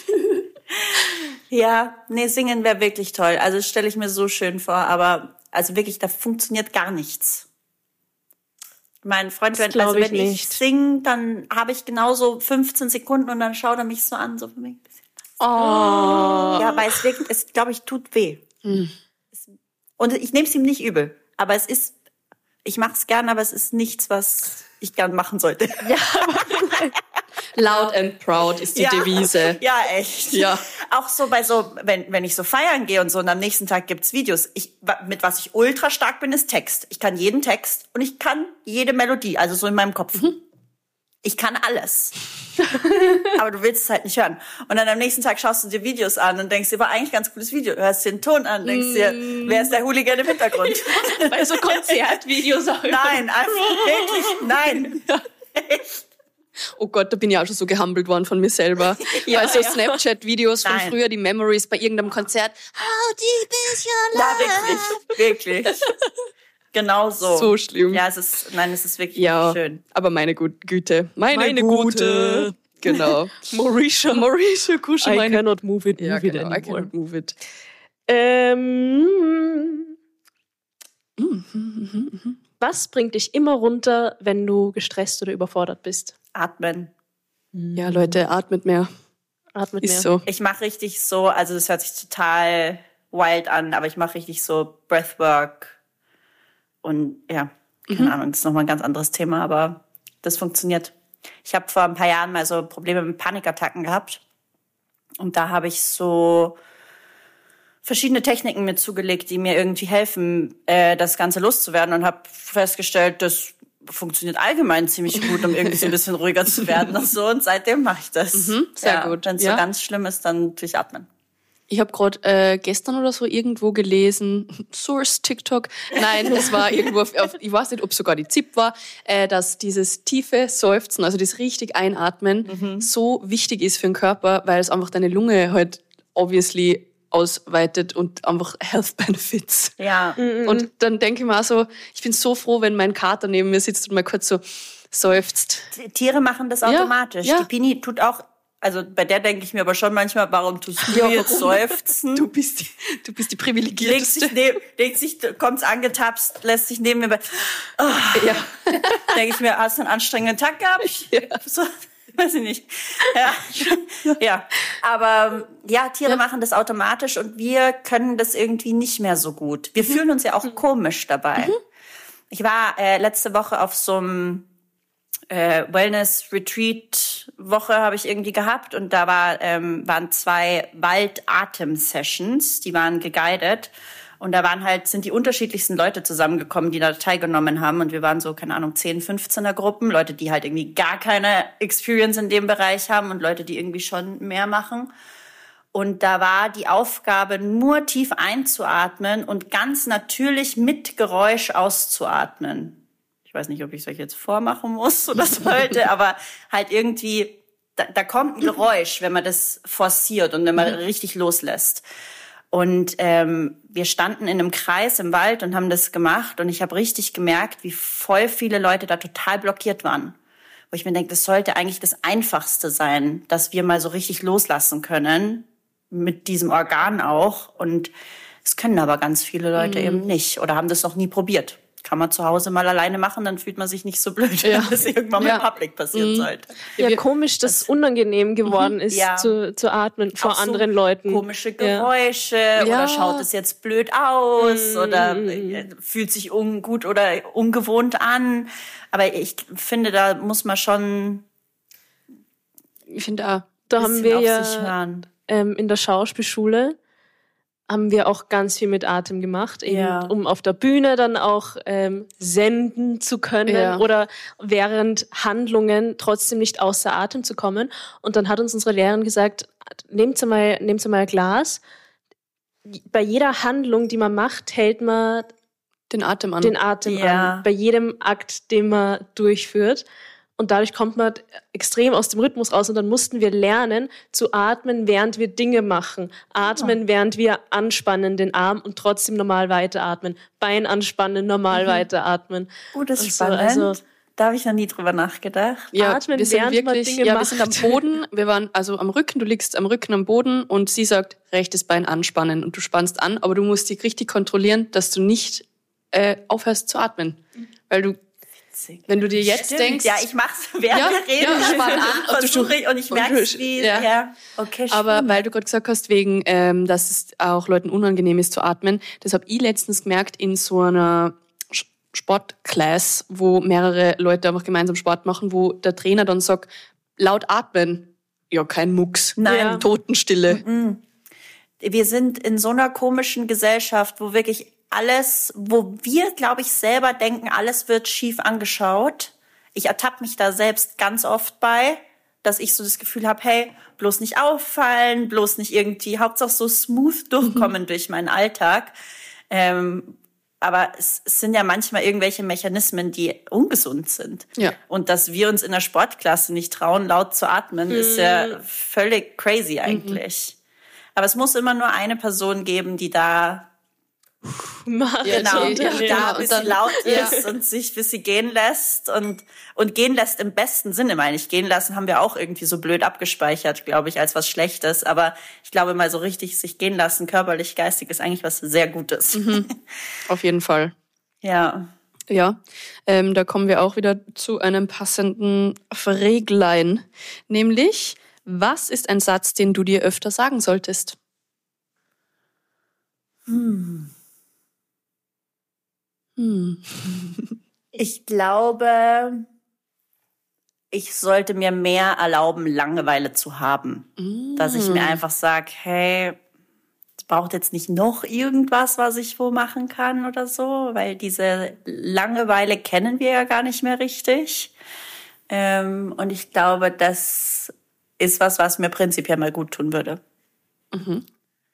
Ja, nee, singen wäre wirklich toll. Also das stelle ich mir so schön vor, aber also wirklich, da funktioniert gar nichts. Mein Freund, Das wenn, glaub also ich wenn ich nicht. singe, dann habe ich genauso fünfzehn Sekunden und dann schaut er mich so an, so für mich ein bisschen. Oh. Ja, weil es wirklich, es glaube ich, tut weh. Es, und ich nehme es ihm nicht übel, aber es ist, ich mache es gern, aber es ist nichts, was ich gern machen sollte. Ja, Loud and proud ist die Devise. Ja, echt. Ja. Auch so bei so, wenn, wenn ich so feiern gehe und so und am nächsten Tag gibt's Videos. Ich, mit was ich ultra stark bin, ist Text. Ich kann jeden Text und ich kann jede Melodie, also so in meinem Kopf. Ich kann alles. aber du willst es halt nicht hören. Und dann am nächsten Tag schaust du dir Videos an und denkst dir, war eigentlich ein ganz cooles Video. Du hörst dir den Ton an, denkst dir, wer ist der Hooligan im Hintergrund? Bei so Konzertvideos auch. Nein, also wirklich, nein. Echt. Oh Gott, da bin ich auch schon so gehumbelt worden von mir selber. ja, Bei so ja. Snapchat-Videos von Nein. früher, die Memories bei irgendeinem Konzert. How deep is your Ja, love? wirklich, wirklich. Genau so. So schlimm. Ja, es ist, nein, es ist wirklich Ja, schön. aber meine Gut Güte. Meine, Meine Gute. Gute. Genau. Mauricia. Mauricia Kusche, I meine cannot move it, Ja, move it genau. I anymore. cannot move it. Ähm, was bringt dich immer runter, wenn du gestresst oder überfordert bist? Atmen. Ja, Leute, atmet mehr. Atmet Ist mehr. so. Ich mache richtig so, also das hört sich total wild an, aber ich mache richtig so Breathwork und ja, keine Mhm. Ahnung, das ist nochmal ein ganz anderes Thema, aber das funktioniert. Ich habe vor ein paar Jahren mal so Probleme mit Panikattacken gehabt und da habe ich so verschiedene Techniken mir zugelegt, die mir irgendwie helfen, äh, das Ganze loszuwerden und habe festgestellt, das funktioniert allgemein ziemlich gut, um irgendwie so ein bisschen ruhiger zu werden und so. Und seitdem mache ich das. Mhm, sehr ja, gut. Wenn es Ja. so ganz schlimm ist, dann durchatmen. Ich habe gerade äh, gestern oder so irgendwo gelesen, Source TikTok, nein, es war irgendwo, auf, auf, ich weiß nicht, ob sogar die Z I P war, äh, dass dieses tiefe Seufzen, also das richtig Einatmen, Mhm. so wichtig ist für den Körper, weil es einfach deine Lunge halt obviously ausweitet und einfach Health Benefits. Ja. Und dann denke ich mir auch so, ich bin so froh, wenn mein Kater neben mir sitzt und mal kurz so seufzt. T- Tiere machen das automatisch. ja. Die Pini tut auch, also bei der denke ich mir aber schon manchmal, warum tust du Ja, jetzt warum? seufzen? Du bist die, du bist die legt privilegierteste. sich, neben, legt sich, kommt's angetapst, lässt sich neben mir bei, oh, Ja. denke ich mir, hast du einen anstrengenden Tag gehabt? Ja. So, weiß ich nicht. Ja, ja. Aber ja, Tiere Ja. machen das automatisch und wir können das irgendwie nicht mehr so gut. Wir fühlen uns ja auch komisch dabei. Ich war äh, letzte Woche auf so einem äh, Wellness-Retreat-Woche habe ich irgendwie gehabt und da war, ähm, waren zwei Wald-Atem-Sessions, die waren geguided. Und da waren halt, sind die unterschiedlichsten Leute zusammengekommen, die da teilgenommen haben. Und wir waren so, keine Ahnung, zehn, fünfzehner Gruppen. Leute, die halt irgendwie gar keine Experience in dem Bereich haben und Leute, die irgendwie schon mehr machen. Und da war die Aufgabe, nur tief einzuatmen und ganz natürlich mit Geräusch auszuatmen. Ich weiß nicht, ob ich es euch jetzt vormachen muss oder sollte, aber halt irgendwie, da, da kommt ein Geräusch, wenn man das forciert und wenn man richtig loslässt. Und ähm, wir standen in einem Kreis im Wald und haben das gemacht. Und ich habe richtig gemerkt, wie voll viele Leute da total blockiert waren. Wo ich mir denke, das sollte eigentlich das Einfachste sein, dass wir mal so richtig loslassen können. Mit diesem Organ auch. Und es können aber ganz viele Leute Mhm. eben nicht. Oder haben das noch nie probiert. Kann man zu Hause mal alleine machen, dann fühlt man sich nicht so blöd, Ja. wenn das irgendwann mal Ja. im Public passieren Mhm. sollte. Ja, wir- komisch, dass es unangenehm geworden ist, Ja. zu, zu atmen vor Auch so anderen Leuten. Komische Ja. Geräusche Ja. oder schaut es jetzt blöd aus Mm. oder äh, fühlt sich ungut oder ungewohnt an. Aber ich finde, da muss man schon Ich finde auch. Da ein haben bisschen wir auf ja sich hören. ähm, in der Schauspielschule haben wir auch ganz viel mit Atem gemacht, eben, Ja. um auf der Bühne dann auch ähm, senden zu können Ja. oder während Handlungen trotzdem nicht außer Atem zu kommen. Und dann hat uns unsere Lehrerin gesagt, nehmt mal, nehmt mal ein Glas. Bei jeder Handlung, die man macht, hält man Den Atem an. den Atem Ja. an. Bei jedem Akt, den man durchführt. Und dadurch kommt man extrem aus dem Rhythmus raus. Und dann mussten wir lernen, zu atmen, während wir Dinge machen. Atmen, während wir anspannen den Arm und trotzdem normal weiteratmen. Bein anspannen, normal weiteratmen. Oh, das Und ist so, spannend. also- da habe ich noch nie drüber nachgedacht. Ja, Atmen, wir sind während man wirklich, Dinge ja, wir macht. sind am Boden, wir waren also am Rücken, du liegst am Rücken am Boden und sie sagt, rechtes Bein anspannen und du spannst an, aber du musst dich richtig kontrollieren, dass du nicht äh, aufhörst zu atmen. Weil du, wenn du dir jetzt Stimmt, denkst, ja, ich mach's während Ja, wir reden. ja, spann an und du Versuche ich, und ich merke und du- wie, ja. ja, okay, aber spannend. weil du gerade gesagt hast, wegen, ähm, dass es auch Leuten unangenehm ist zu atmen, das habe ich letztens gemerkt in so einer Sch- Sportclass, wo mehrere Leute einfach gemeinsam Sport machen, wo der Trainer dann sagt, laut atmen, ja, kein Mucks, Nein. Ja. Totenstille. Wir sind in so einer komischen Gesellschaft, wo wirklich alles, wo wir, glaube ich, selber denken, alles wird schief angeschaut. Ich ertappe mich da selbst ganz oft bei, dass ich so das Gefühl habe, hey, bloß nicht auffallen, bloß nicht irgendwie, Hauptsache so smooth durchkommen mhm. durch meinen Alltag. Ähm, aber es, es sind ja manchmal irgendwelche Mechanismen, die ungesund sind. Ja. Und dass wir uns in der Sportklasse nicht trauen, laut zu atmen, mhm. ist ja völlig crazy eigentlich. Mhm. Aber es muss immer nur eine Person geben, die da Macht. Genau, ja, die ja, da ein bisschen dann, laut ja. ist und sich bis sie gehen lässt und und gehen lässt im besten Sinne, meine ich. Gehen lassen haben wir auch irgendwie so blöd abgespeichert, glaube ich, als was Schlechtes. Aber ich glaube mal so richtig sich gehen lassen, körperlich, geistig, ist eigentlich was sehr Gutes. Mhm. Auf jeden Fall. Ja. Ja, ähm, da kommen wir auch wieder zu einem passenden Reglein. Nämlich, was ist ein Satz, den du dir öfter sagen solltest? Hm. Hm. Ich glaube, ich sollte mir mehr erlauben, Langeweile zu haben. Mm. Dass ich mir einfach sage, hey, es braucht jetzt nicht noch irgendwas, was ich wo machen kann oder so, weil diese Langeweile kennen wir ja gar nicht mehr richtig. Ähm, und ich glaube, das ist was, was mir prinzipiell mal gut tun würde. Mhm.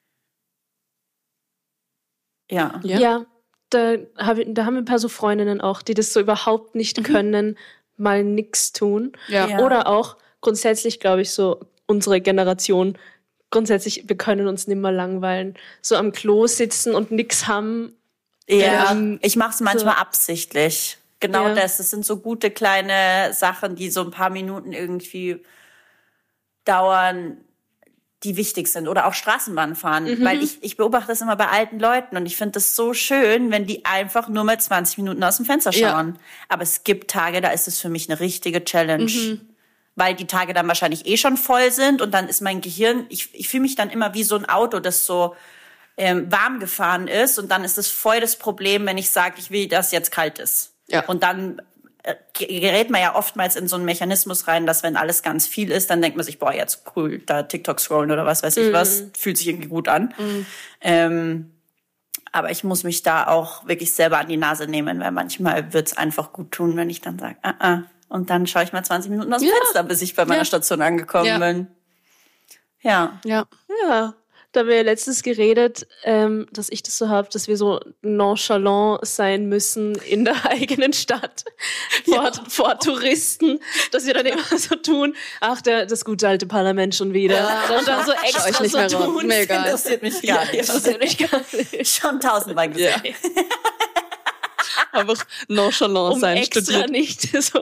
Ja. Ja. ja. Da, hab, da haben wir ein paar so Freundinnen auch, die das so überhaupt nicht mhm. können, mal nix tun. Ja. Ja. Oder auch grundsätzlich, glaube ich, so unsere Generation, grundsätzlich, wir können uns nicht mehr langweilen. So am Klo sitzen und nix haben. Ja, ähm, ich mache es manchmal so. absichtlich. Genau Ja. das. Das sind so gute kleine Sachen, die so ein paar Minuten irgendwie dauern, die wichtig sind. Oder auch Straßenbahn fahren. Mhm. Weil ich, ich beobachte das immer bei alten Leuten und ich finde das so schön, wenn die einfach nur mal zwanzig Minuten aus dem Fenster schauen. Ja. Aber es gibt Tage, da ist es für mich eine richtige Challenge. Mhm. Weil die Tage dann wahrscheinlich eh schon voll sind und dann ist mein Gehirn, ich, ich fühle mich dann immer wie so ein Auto, das so ähm, warm gefahren ist und dann ist es voll das Problem, wenn ich sage, ich will, dass jetzt kalt ist. Ja. Und dann gerät man ja oftmals in so einen Mechanismus rein, dass wenn alles ganz viel ist, dann denkt man sich, boah, jetzt cool, da TikTok scrollen oder was weiß ich mhm. was, fühlt sich irgendwie gut an. Mhm. Ähm, aber ich muss mich da auch wirklich selber an die Nase nehmen, weil manchmal wird's einfach gut tun, wenn ich dann sage, ah, ah. Und dann schaue ich mal zwanzig Minuten aus dem ja. Fenster, bis ich bei meiner ja. Station angekommen ja. bin. Ja. Ja. Ja. Da haben wir ja letztens geredet, ähm, dass ich das so habe, dass wir so nonchalant sein müssen in der eigenen Stadt vor, ja. vor Touristen, dass wir dann immer so tun, ach, der, das gute alte Parlament schon wieder. Ja, und dann so extra ich nicht so mehr tun. Mega. Interessiert mich gar nicht. Interessiert mich gar nicht. Schon tausendmal gesagt. Ja. Einfach nonchalant um sein extra studiert. Nicht so.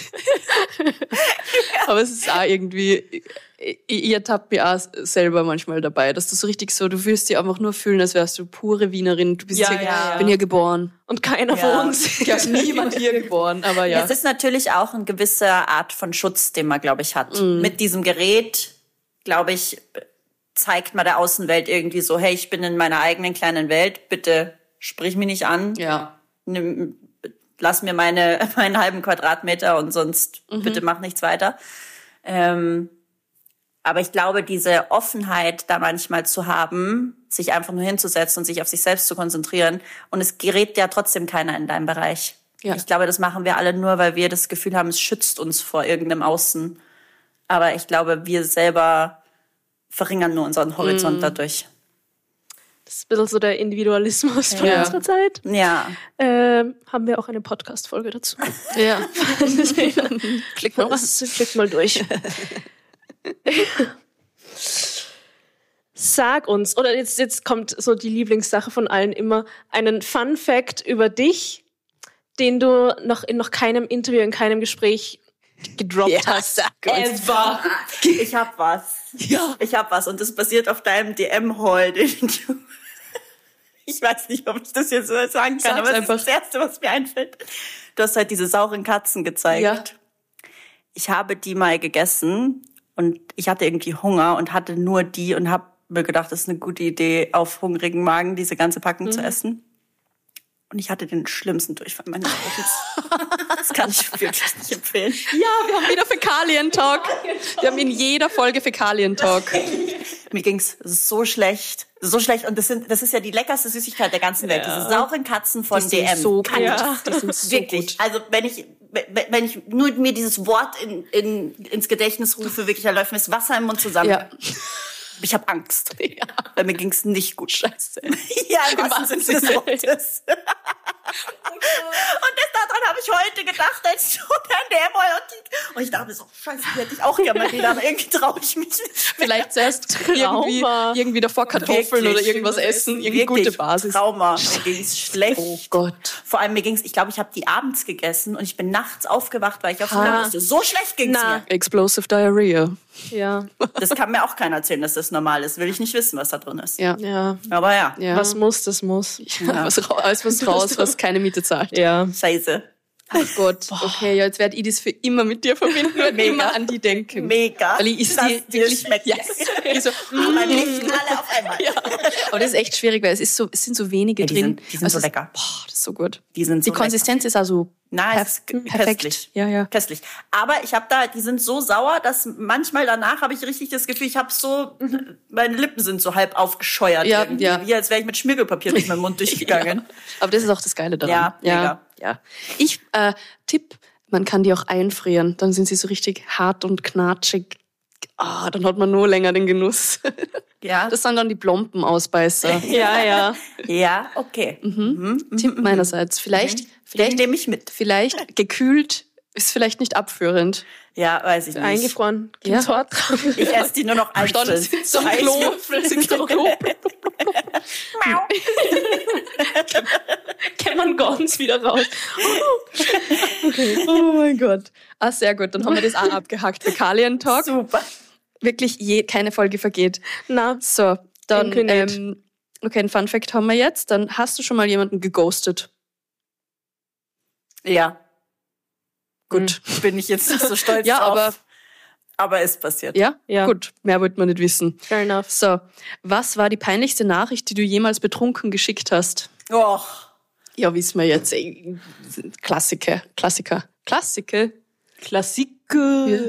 Aber es ist auch irgendwie, ich, ich ertappe mich auch selber manchmal dabei, dass du so richtig so, du willst dich einfach nur fühlen, als wärst du pure Wienerin, du bist ja, hier, ja, ja. bin hier geboren. Und keiner ja. von uns. Ich habe niemand hier geboren, aber ja. Es ist natürlich auch eine gewisse Art von Schutz, den man, glaube ich, hat. Mhm. Mit diesem Gerät, glaube ich, zeigt man der Außenwelt irgendwie so, hey, ich bin in meiner eigenen kleinen Welt, bitte sprich mich nicht an. Ja. Nimm, lass mir meine, meinen halben Quadratmeter und sonst mhm. bitte mach nichts weiter. Ähm, aber ich glaube, diese Offenheit da manchmal zu haben, sich einfach nur hinzusetzen und sich auf sich selbst zu konzentrieren. Und es gerät ja trotzdem keiner in deinem Bereich. Ja. Ich glaube, das machen wir alle nur, weil wir das Gefühl haben, es schützt uns vor irgendeinem Außen. Aber ich glaube, wir selber verringern nur unseren Horizont mhm. dadurch. Das ist ein bisschen so der Individualismus von ja. unserer Zeit. Ja. Ähm, haben wir auch eine Podcast-Folge dazu. Ja. Klick mal was. Klick mal durch. Sag uns, oder jetzt, jetzt kommt so die Lieblingssache von allen immer, einen Fun-Fact über dich, den du noch in noch keinem Interview, in keinem Gespräch gedroppt ja, hast. Ever. Ich hab was. Ja. Ich hab was und das basiert auf deinem D M-Haul, den du... Ich weiß nicht, ob ich das jetzt so sagen kann, Sag's aber das einfach. ist das Erste, was mir einfällt. Du hast halt diese sauren Katzen gezeigt. Ja. Ich habe die mal gegessen und ich hatte irgendwie Hunger und hatte nur die und habe mir gedacht, das ist eine gute Idee, auf hungrigen Magen diese ganze Packung mhm. zu essen. Und ich hatte den schlimmsten Durchfall meines Lebens. Das kann ich wirklich nicht empfehlen. Ja, wir haben wieder Fäkalien-Talk. Wir haben in jeder Folge Fäkalien-Talk. Mir ging's so schlecht. So schlecht. Und das sind, das ist ja die leckerste Süßigkeit der ganzen Welt. Ja. Diese sauren Katzen von Die D sind M. so Kann gut. ich- Die sind so wirklich. gut. Also wenn ich, wenn ich nur mir dieses Wort in, in, ins Gedächtnis rufe, wirklich, da läuft mir das Wasser im Mund zusammen. Ja. Ich habe Angst. Ja. Weil mir ging's nicht gut. Scheiße. Ja, im wahrsten Sinne des Wortes. Und das daran habe ich heute gedacht, als du dann der Moiotik. Und ich dachte so, scheiße, die hätte ich auch gerne mal wieder, aber irgendwie traue ich mich nicht. Vielleicht zuerst irgendwie, Trauma. irgendwie davor Kartoffeln Wirklich. oder irgendwas essen. Irgendwie Wirklich gute Basis. Trauma. Mir ging's schlecht. Oh Gott. Vor allem mir ging's, ich glaube, ich habe die abends gegessen und ich bin nachts aufgewacht, weil ich auf dem Ha. Klo musste. So schlecht ging's Na. mir. Explosive Diarrhea. Ja. Das kann mir auch keiner erzählen, dass das normal ist. Will ich nicht wissen, was da drin ist. Ja. Ja. Aber ja, Ja. Was muss, das muss. Ja. Was, ra- alles was raus, was keine Miete zahlt. Ja. scheiße. Oh Gott. Okay, ja, jetzt werde ich das für immer mit dir verbinden und Mega. immer an die denken. Mega. Weil ich ist Dass die dir wirklich schmeckt. Yes. Ich so, Aber nicht alle auf einmal. ja. Aber das ist echt schwierig, weil es ist so, es sind so wenige Ja, die drin. sind- die sind Also so es- lecker. Boah, das ist so gut. Die sind so Die Konsistenz ist also Na, es ist perf- perfekt. perfekt. Ja, ja. Köstlich. Aber ich habe da, die sind so sauer, dass manchmal danach habe ich richtig das Gefühl, ich habe so, meine Lippen sind so halb aufgescheuert. Ja, irgendwie. ja. Wie als wäre ich mit Schmirgelpapier durch meinen Mund durchgegangen. Ja. Aber das ist auch das Geile daran. Ja, ja. mega. ja. Ich, äh, Tipp, man kann die auch einfrieren. Dann sind sie so richtig hart und knatschig. Ah, dann hat man nur länger den Genuss. Ja. Das sind dann die Plomben-Ausbeißer. Ja, ja. Ja, okay. Tipp meinerseits. Vielleicht, Den vielleicht, nehme ich mit. vielleicht gekühlt ist vielleicht nicht abführend. Ja, weiß ich nicht. Eingefroren. Ja. Gibt's Hort dran. Ich esse die nur noch einzeln. sind so ein Klo. Sind so ein Klo. Kennt man ganz wieder raus. Oh mein Gott. Ah, sehr gut. Dann haben wir das auch abgehakt. Fäkalien-Talk. Super. Wirklich je, keine Folge vergeht. Na, So, dann, Denke nicht. ähm, okay, ein Fun-Fact haben wir jetzt. Dann hast du schon mal jemanden geghostet. Ja, Gut. bin ich jetzt nicht so stolz Ja, drauf. aber, Aber ist passiert. ja? Ja. Gut. Mehr wollte man nicht wissen. fair enough. So, was war die peinlichste Nachricht, die du jemals betrunken geschickt hast? Och. Ja, wissen wir jetzt. ey. Klassiker. Klassiker. Klassiker. Klassiker. Ja.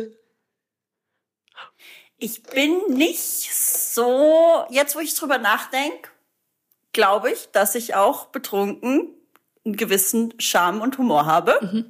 Ich bin nicht so, jetzt wo ich drüber nachdenke, glaube ich, dass ich auch betrunken einen gewissen Charme und Humor habe. Mhm.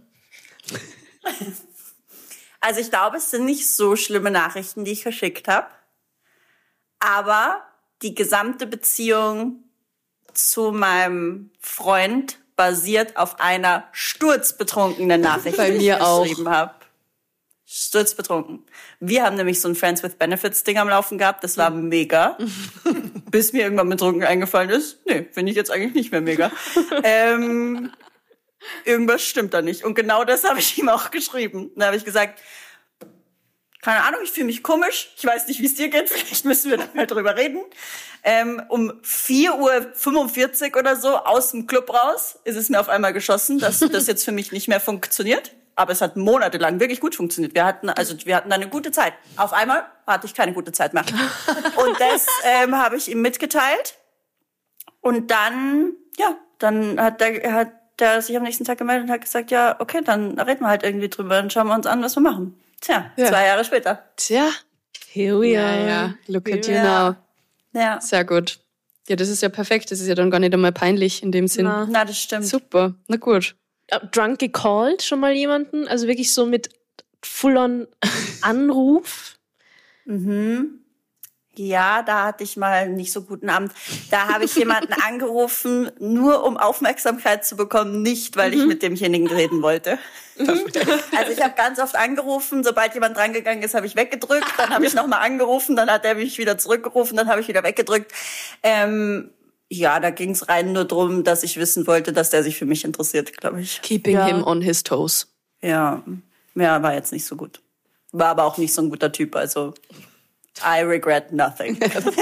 Also ich glaube, es sind nicht so schlimme Nachrichten, die ich verschickt habe. Aber die gesamte Beziehung zu meinem Freund basiert auf einer sturzbetrunkenen Nachricht, Bei die mir ich auch. geschrieben habe. Sturzbetrunken. Wir haben nämlich so ein Friends with Benefits Ding am Laufen gehabt. Das war mega. Bis mir irgendwann betrunken eingefallen ist. Nee, finde ich jetzt eigentlich nicht mehr mega. ähm, irgendwas stimmt da nicht. Und genau das habe ich ihm auch geschrieben. Da habe ich gesagt, keine Ahnung, ich fühle mich komisch. Ich weiß nicht, wie es dir geht. Vielleicht müssen wir da mal drüber reden. Ähm, um vier Uhr fünfundvierzig oder so aus dem Club raus ist es mir auf einmal geschossen, dass das jetzt für mich nicht mehr funktioniert. Aber es hat monatelang wirklich gut funktioniert. Wir hatten, also wir hatten da eine gute Zeit. Auf einmal hatte ich keine gute Zeit mehr. Und das ähm, habe ich ihm mitgeteilt. Und dann, ja, dann hat der, hat der sich am nächsten Tag gemeldet und hat gesagt, ja, okay, dann reden wir halt irgendwie drüber und schauen wir uns an, was wir machen. Tja, Ja. zwei Jahre später. Tja. Here we Ja, are. ja. Look at you Ja. now. Ja, Sehr gut. Ja, das ist ja perfekt. Das ist ja dann gar nicht einmal peinlich in dem Sinn. Na. na, das stimmt. Super. Na gut. Äh, Drunk gecalled schon mal jemanden? Also wirklich so mit full-on Anruf? Mhm. Ja, da hatte ich mal einen nicht so guten Abend. Da habe ich jemanden angerufen, nur um Aufmerksamkeit zu bekommen, nicht, weil ich mit demjenigen reden wollte. Also ich habe ganz oft angerufen, sobald jemand drangegangen ist, habe ich weggedrückt, dann habe ich nochmal angerufen, dann hat er mich wieder zurückgerufen, dann habe ich wieder weggedrückt. Ähm, ja, da ging es rein nur drum, dass ich wissen wollte, dass der sich für mich interessiert, glaube ich. Keeping Ja. him on his toes. Ja, ja, war jetzt nicht so gut. War aber auch nicht so ein guter Typ, also I regret nothing.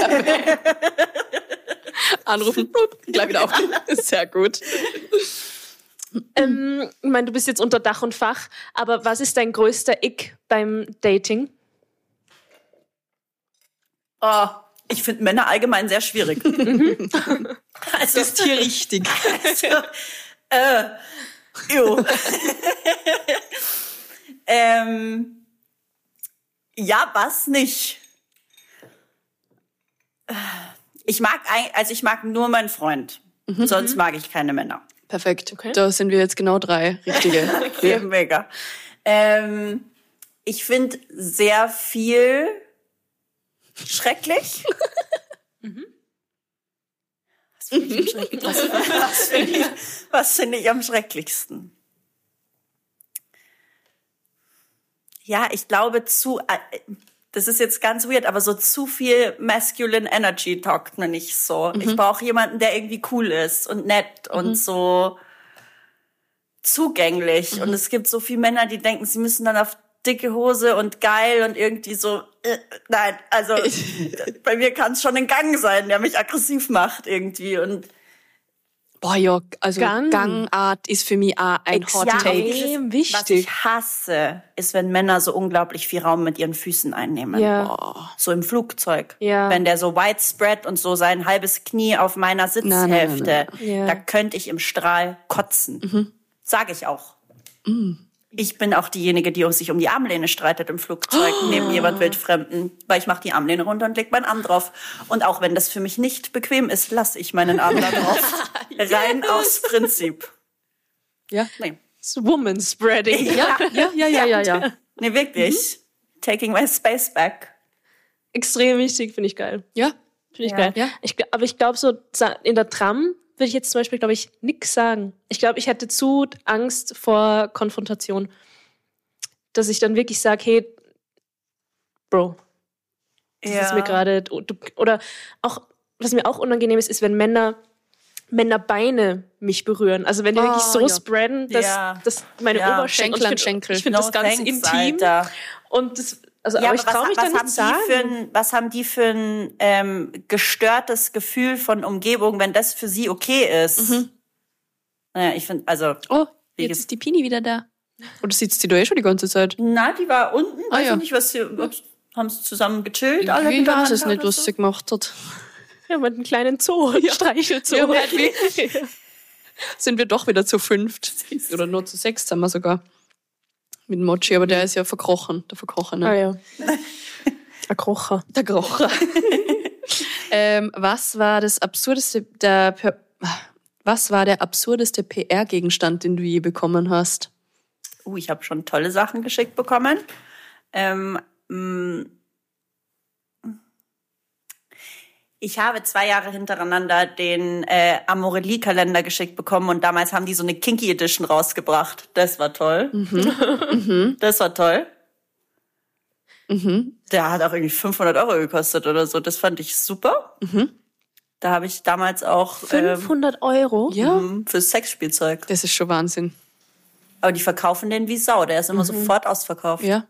Anrufen, gleich wieder auf. Sehr gut. Ähm, ich meine, du bist jetzt unter Dach und Fach, aber was ist dein größter Ick beim Dating? Oh, ich finde Männer allgemein sehr schwierig. Also, Ist hier richtig. also, äh, ew. ähm, ja, was nicht? Ich mag, ein- also ich mag nur meinen Freund. Mhm. Sonst mag ich keine Männer. Perfekt. Okay. Da sind wir jetzt genau drei richtige. Okay, mega. Ähm, ich finde sehr viel schrecklich. mhm. Was finde ich, am was, was find ich, was find ich am schrecklichsten? Ja, ich glaube zu, das ist jetzt ganz weird, aber so zu viel masculine energy taugt mir nicht so. Mhm. Ich brauche jemanden, der irgendwie cool ist und nett mhm. und so zugänglich. Mhm. Und es gibt so viele Männer, die denken, sie müssen dann auf dicke Hose und geil und irgendwie so, äh, nein, also bei mir kann es schon ein Gang sein, der mich aggressiv macht irgendwie und boah, ja, also Gang. Gangart ist für mich auch ein Hot ja, Take. Dieses, wichtig. Was ich hasse, ist, wenn Männer so unglaublich viel Raum mit ihren Füßen einnehmen. Ja. Boah. So im Flugzeug. Ja. Wenn der so widespread und so sein halbes Knie auf meiner Sitzhälfte, nein, nein, nein. Ja. da könnte ich im Strahl kotzen. Mhm. Sag ich auch. Mhm. Ich bin auch diejenige, die sich um die Armlehne streitet im Flugzeug, oh. neben jemand Wildfremden, weil ich mache die Armlehne runter und leg meinen Arm drauf. Und auch wenn das für mich nicht bequem ist, lasse ich meinen Arm da drauf. Rein aus Prinzip. Ja. Nee. It's Woman Spreading. Ja, ja, ja, ja, ja, ja. Nee, wirklich. Mhm. Taking my space back. Extrem wichtig, finde ich geil. Ja. Finde ich Ja. geil. Ja. Ich, aber ich glaube, so in der Tram würde ich jetzt zum Beispiel, glaube ich, nix sagen. Ich glaube, ich hätte zu Angst vor Konfrontation. Dass ich dann wirklich sage, hey, Bro, das Ja. ist mir gerade... Oder auch, was mir auch unangenehm ist, ist, wenn Männer Männerbeine mich berühren. Also wenn die Oh, wirklich so ja. spreaden, dass, Ja. dass meine Ja. Oberschenkel... Schenkel an und ich Schenkel. finde ich find das ganz thanks, intim. Alter. Und das, also, Ja, aber ich aber traue was, mich was, da haben nicht die für sagen. ein, was haben die für ein ähm, gestörtes Gefühl von Umgebung, wenn das für sie okay ist? Mhm. Naja, ich finde, also... Oh, Wie jetzt ges- ist die Pini wieder da. Oder sitzt sie da eh schon die ganze Zeit? Na, die war unten, Ah, weiß ja. ich nicht, was sie... Haben sie zusammen gechillt? Alle Ich weiß es miteinander nicht, oder was so? sie gemacht hat. Ja, mit einem kleinen Zoo, ja. Streichelzoo. Ja, wirklich. Sind wir doch wieder zu fünft. Oder nur zu sechs sind wir sogar. Mit Mochi, aber der ist ja verkrochen. Der Verkrochene. Ah ja. Ein Krocher. Der Krocher. ähm, was war das absurdeste, der, was war der absurdeste P R-Gegenstand, den du je bekommen hast? Uh, ich habe schon tolle Sachen geschickt bekommen. Ähm, mh, ich habe zwei Jahre hintereinander den äh, Amorelie-Kalender geschickt bekommen und damals haben die so eine Kinky Edition rausgebracht. Das war toll. Mhm. Das war toll. Mhm. Der hat auch irgendwie fünfhundert Euro gekostet oder so. Das fand ich super. Mhm. Da habe ich damals auch ähm, fünfhundert Euro? Ja, mhm, fürs Sexspielzeug. das ist schon Wahnsinn. Aber die verkaufen den wie Sau. Der ist immer sofort ausverkauft. Ja.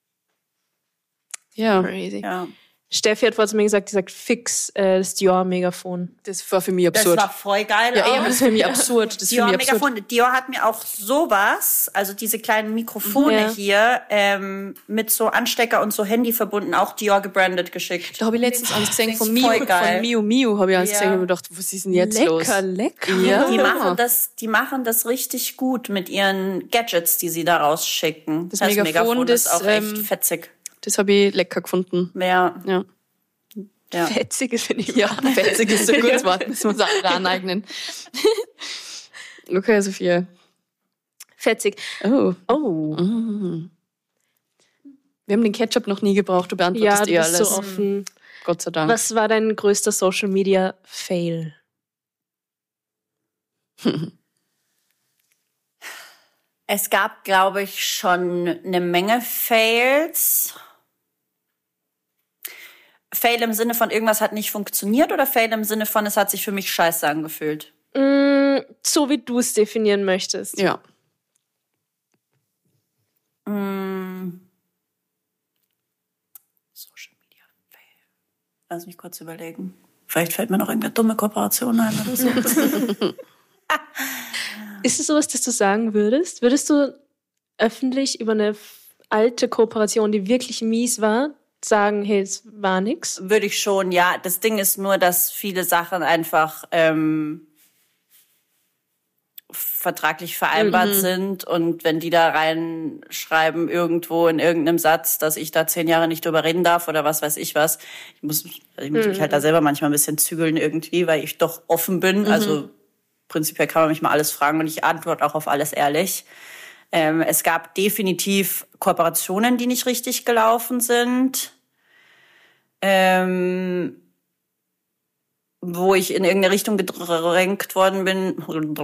Ja. Crazy. Ja. Steffi hat vorhin zu mir gesagt, die sagt fix äh, das Dior-Megafon. Das war für mich Das absurd. war voll geil. Ja, auch. eben, das ist für mich absurd. Das ist für Dior mich absurd. Megafon. Dior hat mir auch sowas, also diese kleinen Mikrofone Ja. hier, ähm, mit so Anstecker und so Handy verbunden, auch Dior gebrandet geschickt. Da habe ich letztens eins gesehen von Voll Miu, geil. von Miu Miu habe ich eins Ja. gesehen und mir gedacht, was ist denn jetzt lecker, los? lecker. Ja. Die machen das, die machen das richtig gut mit ihren Gadgets, die sie da rausschicken. Das Megafon, ist das, auch echt ähm, fetzig. Das habe ich lecker gefunden. Ja, Ja. ja. Fetzige finde ich. Ja, fetzig ist so ein gutes Wort, müssen wir uns aneignen. Okay, Sophia. Fetzig. Oh. Oh. Mm. Wir haben den Ketchup noch nie gebraucht, du Ja, beantwortest du eh bist alles. so offen. Gott sei Dank. Was war dein größter Social Media Fail? Es gab, glaube ich, schon eine Menge Fails. Fail im Sinne von irgendwas hat nicht funktioniert oder Fail im Sinne von es hat sich für mich scheiße angefühlt? Mm, so wie du es definieren möchtest. Ja. Mm. Social Media Fail. Lass mich kurz überlegen. Vielleicht fällt mir noch irgendeine dumme Kooperation ein oder so. Ist es sowas, das du sagen würdest? Würdest du öffentlich über eine f- alte Kooperation, die wirklich mies war, sagen, hey, es war nix? Würde ich schon, ja. Das Ding ist nur, dass viele Sachen einfach ähm, vertraglich vereinbart mhm. sind. Und wenn die da reinschreiben irgendwo in irgendeinem Satz, dass ich da zehn Jahre nicht drüber reden darf oder was weiß ich was, ich muss, ich muss mhm. mich halt da selber manchmal ein bisschen zügeln irgendwie, weil ich doch offen bin. Mhm. Also prinzipiell kann man mich mal alles fragen und ich antworte auch auf alles ehrlich. Ähm, es gab definitiv Kooperationen, die nicht richtig gelaufen sind. Ähm, wo ich in irgendeine Richtung gedrängt worden bin,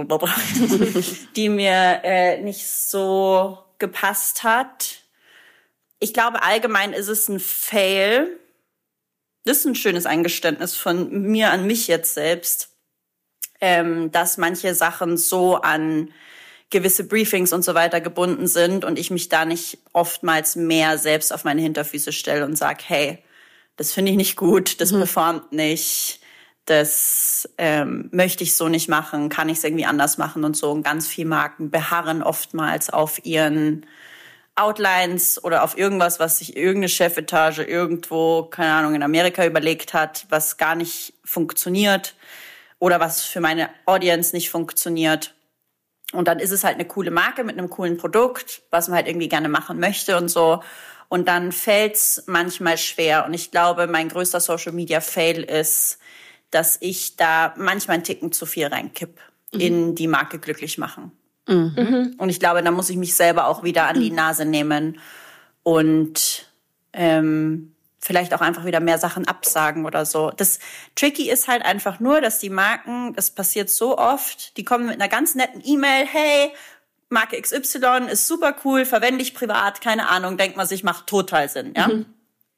die mir äh, nicht so gepasst hat. Ich glaube, allgemein ist es ein Fail. Das ist ein schönes Eingeständnis von mir an mich jetzt selbst, ähm, dass manche Sachen so an gewisse Briefings und so weiter gebunden sind und ich mich da nicht oftmals mehr selbst auf meine Hinterfüße stelle und sage, hey, das finde ich nicht gut, das mhm. performt nicht. Das ähm, möchte ich so nicht machen, kann ich es irgendwie anders machen und so. Und ganz viele Marken beharren oftmals auf ihren Outlines oder auf irgendwas, was sich irgendeine Chefetage irgendwo, keine Ahnung, in Amerika überlegt hat, was gar nicht funktioniert oder was für meine Audience nicht funktioniert. Und dann ist es halt eine coole Marke mit einem coolen Produkt, was man halt irgendwie gerne machen möchte und so. Und dann fällt's manchmal schwer. Und ich glaube, mein größter Social-Media-Fail ist, dass ich da manchmal einen Ticken zu viel reinkipp mhm. in die Marke glücklich machen. Mhm. Und ich glaube, da muss ich mich selber auch wieder an die Nase nehmen und ähm, vielleicht auch einfach wieder mehr Sachen absagen oder so. Das Tricky ist halt einfach nur, dass die Marken, das passiert so oft, die kommen mit einer ganz netten E-Mail, hey, Marke X Y ist super cool, verwende ich privat, keine Ahnung, denkt man sich, macht total Sinn, ja. Mhm.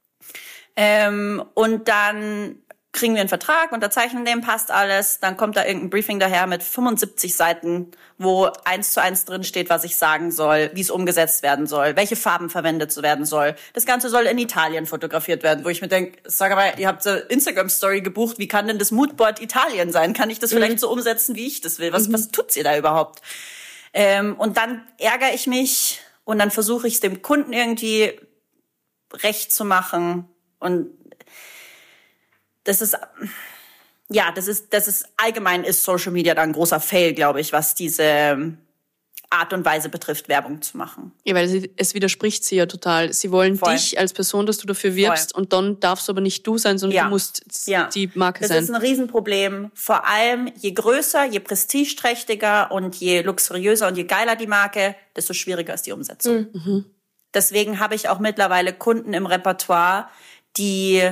Ähm, und dann kriegen wir einen Vertrag, unterzeichnen den, passt alles, dann kommt da irgendein Briefing daher mit fünfundsiebzig Seiten, wo eins zu eins drin steht, was ich sagen soll, wie es umgesetzt werden soll, welche Farben verwendet werden soll. Das Ganze soll in Italien fotografiert werden, wo ich mir denke, sag mal, ihr habt eine Instagram-Story gebucht, wie kann denn das Moodboard Italien sein? Kann ich das mhm. vielleicht so umsetzen, wie ich das will? Was, mhm. was tut's ihr da überhaupt? Ähm, und dann ärgere ich mich und dann versuche ich es dem Kunden irgendwie recht zu machen und das ist, ja, das ist, das ist, allgemein ist Social Media da ein großer Fail, glaube ich, was diese Art und Weise betrifft, Werbung zu machen. Ja, weil sie, es widerspricht sie ja total. Sie wollen Voll. dich als Person, dass du dafür wirbst Voll. und dann darfst du aber nicht du sein, sondern ja. du musst ja. die Marke das sein. Das ist ein Riesenproblem. Vor allem, je größer, je prestigeträchtiger und je luxuriöser und je geiler die Marke, desto schwieriger ist die Umsetzung. Mhm. Deswegen habe ich auch mittlerweile Kunden im Repertoire, die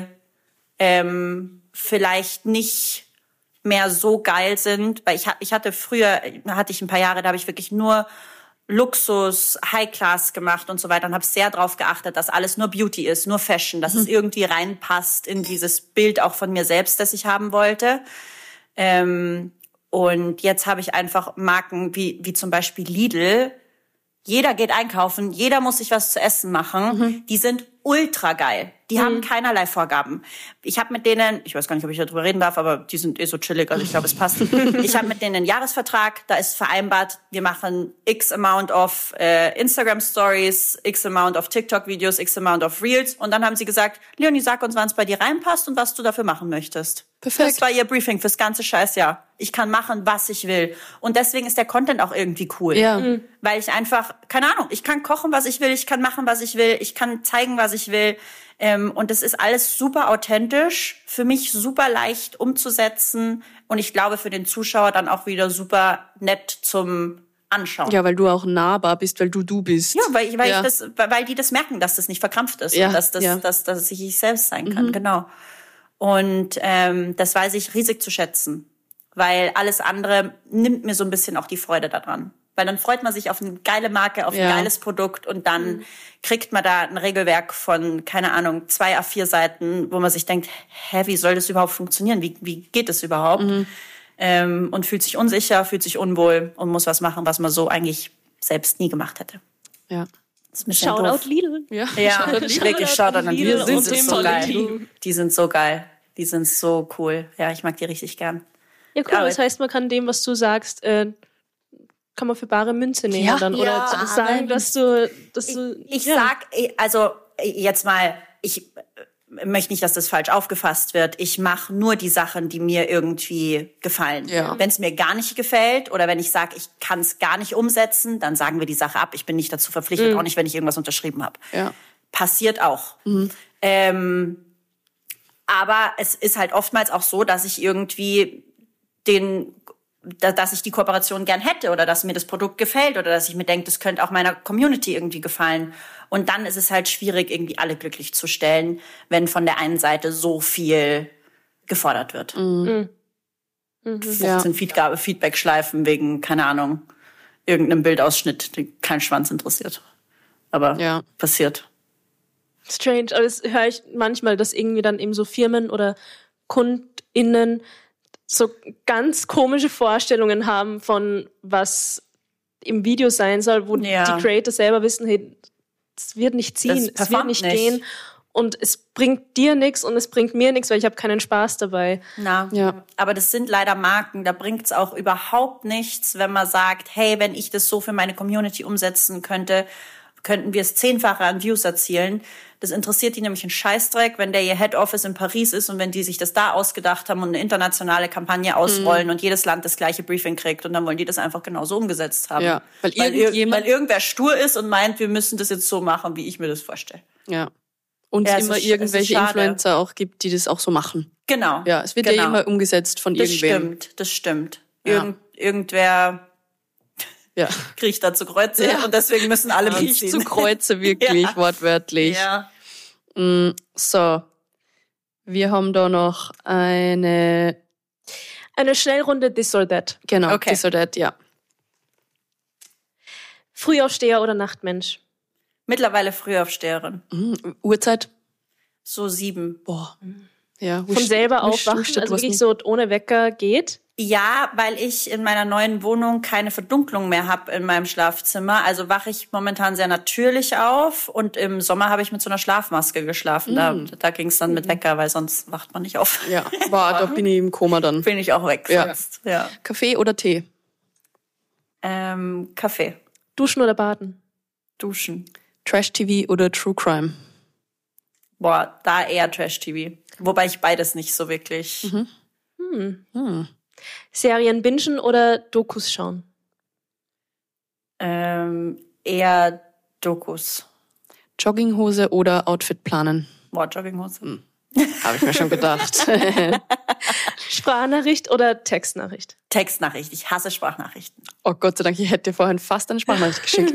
ähm, vielleicht nicht mehr so geil sind, weil ich, ich hatte früher, hatte ich ein paar Jahre, da habe ich wirklich nur Luxus, High-Class gemacht und so weiter und habe sehr darauf geachtet, dass alles nur Beauty ist, nur Fashion, dass mhm. es irgendwie reinpasst in dieses Bild auch von mir selbst, das ich haben wollte. Ähm, und jetzt habe ich einfach Marken wie, wie zum Beispiel Lidl. Jeder geht einkaufen, jeder muss sich was zu essen machen. Mhm. Die sind ultra geil. Die mhm. haben keinerlei Vorgaben. Ich habe mit denen, ich weiß gar nicht, ob ich darüber reden darf, aber die sind eh so chillig, also ich glaube, es passt. Ich habe mit denen einen Jahresvertrag, da ist vereinbart, wir machen X amount of äh, Instagram Stories, X amount of TikTok Videos, X amount of Reels und dann haben sie gesagt, Leonie, sag uns, wann es bei dir reinpasst und was du dafür machen möchtest. Perfekt. Das war ihr Briefing fürs ganze Scheißjahr. Ich kann machen, was ich will. Und deswegen ist der Content auch irgendwie cool. Ja. Mhm. Weil ich einfach, keine Ahnung, ich kann kochen, was ich will, ich kann machen, was ich will, ich kann zeigen, was ich will. Ähm, und das ist alles super authentisch, für mich super leicht umzusetzen und ich glaube für den Zuschauer dann auch wieder super nett zum Anschauen. Ja, weil du auch nahbar bist, weil du du bist. Ja, weil, weil, ja. Ich das, weil die das merken, dass das nicht verkrampft ist ja. und dass, das, ja. dass, dass ich ich selbst sein kann. Mhm. Genau. Und ähm, das weiß ich riesig zu schätzen, weil alles andere nimmt mir so ein bisschen auch die Freude daran. Weil dann freut man sich auf eine geile Marke, auf ein ja. geiles Produkt und dann mhm. kriegt man da ein Regelwerk von, keine Ahnung, zwei A vier Seiten, wo man sich denkt, hä, wie soll das überhaupt funktionieren? Wie, wie geht das überhaupt? Mhm. Ähm, und fühlt sich unsicher, fühlt sich unwohl und muss was machen, was man so eigentlich selbst nie gemacht hätte. Ja. Shoutout Lidl. Ja, ja wirklich Shoutout an Lidl. Die sind so geil. Die sind so geil. Die sind so cool. Ja, ich mag die richtig gern. Ja, cool. Ja, das heißt, man kann dem, was du sagst, äh, kann man für bare Münze nehmen ja, dann oder ja, sagen, dass du, dass du. Ich, ich ja. sag, also jetzt mal, ich möchte nicht, dass das falsch aufgefasst wird. Ich mache nur die Sachen, die mir irgendwie gefallen. Ja. Wenn es mir gar nicht gefällt oder wenn ich sage, ich kann es gar nicht umsetzen, dann sagen wir die Sache ab. Ich bin nicht dazu verpflichtet, Mhm. auch nicht, wenn ich irgendwas unterschrieben habe. Ja. Passiert auch. Mhm. Ähm, aber es ist halt oftmals auch so, dass ich irgendwie den, da, dass ich die Kooperation gern hätte oder dass mir das Produkt gefällt oder dass ich mir denke, das könnte auch meiner Community irgendwie gefallen. Und dann ist es halt schwierig, irgendwie alle glücklich zu stellen, wenn von der einen Seite so viel gefordert wird. Mhm. Mhm. fünfzehn Feedgabe, Feedback-Schleifen wegen, keine Ahnung, irgendeinem Bildausschnitt, den kein Schwanz interessiert. Aber Ja. passiert. Strange, aber das höre ich manchmal, dass irgendwie dann eben so Firmen oder KundInnen so ganz komische Vorstellungen haben von was im Video sein soll, wo Ja. die Creator selber wissen, hey, es wird nicht ziehen, Das es wird performt nicht, nicht. gehen und es bringt dir nichts und es bringt mir nichts, weil ich habe keinen Spaß dabei. Na, Ja. aber das sind leider Marken, da bringt's auch überhaupt nichts, wenn man sagt, hey, wenn ich das so für meine Community umsetzen könnte, könnten wir es zehnfache an Views erzielen. Das interessiert die nämlich einen Scheißdreck, wenn der ihr Head Office in Paris ist und wenn die sich das da ausgedacht haben und eine internationale Kampagne ausrollen und jedes Land das gleiche Briefing kriegt und dann wollen die das einfach genauso umgesetzt haben. Ja, weil weil, ir- irgendjemand- weil irgendwer stur ist und meint, wir müssen das jetzt so machen, wie ich mir das vorstelle. Ja. Und Ja, es es immer ist- es ist irgendwelche schade. Influencer auch gibt, die das auch so machen. Genau. Ja, es wird genau. ja immer umgesetzt von Das irgendwem. stimmt, das stimmt. Ja. Irgend, irgendwer Ja. kriecht da zu Kreuze Ja. und deswegen müssen alle Riecht mitziehen. zu Kreuze, wirklich, Ja. wortwörtlich. Ja. Mm, So. Wir haben da noch eine, Eine Schnellrunde This or That. genau, Okay. this or that, ja. Frühaufsteher oder Nachtmensch? Mittlerweile Frühaufsteherin. Mm, Uhrzeit? So sieben. Boah. Ja, Von selber aufwachen, also wirklich so ohne Wecker geht? Ja, weil ich in meiner neuen Wohnung keine Verdunklung mehr habe in meinem Schlafzimmer. Also wache ich momentan sehr natürlich auf. Und im Sommer habe ich mit so einer Schlafmaske geschlafen. Da, da ging es dann mit Wecker, weil sonst wacht man nicht auf. Ja, boah, da bin ich im Koma dann. Bin ich auch weg Ja. sonst. Ja. Kaffee oder Tee? Ähm, Kaffee. Duschen oder baden? Duschen. Trash-T V oder True Crime? Boah, da eher Trash-T V. Wobei ich beides nicht so wirklich... Hm. Hm. Serien bingen oder Dokus schauen? Ähm, eher Dokus. Jogginghose oder Outfit planen? Boah, Jogginghose. Habe ich mir schon gedacht. Sprachnachricht oder Textnachricht? Textnachricht. Ich hasse Sprachnachrichten. Oh Gott sei Dank, ich hätte dir vorhin fast eine Sprachnachricht geschickt.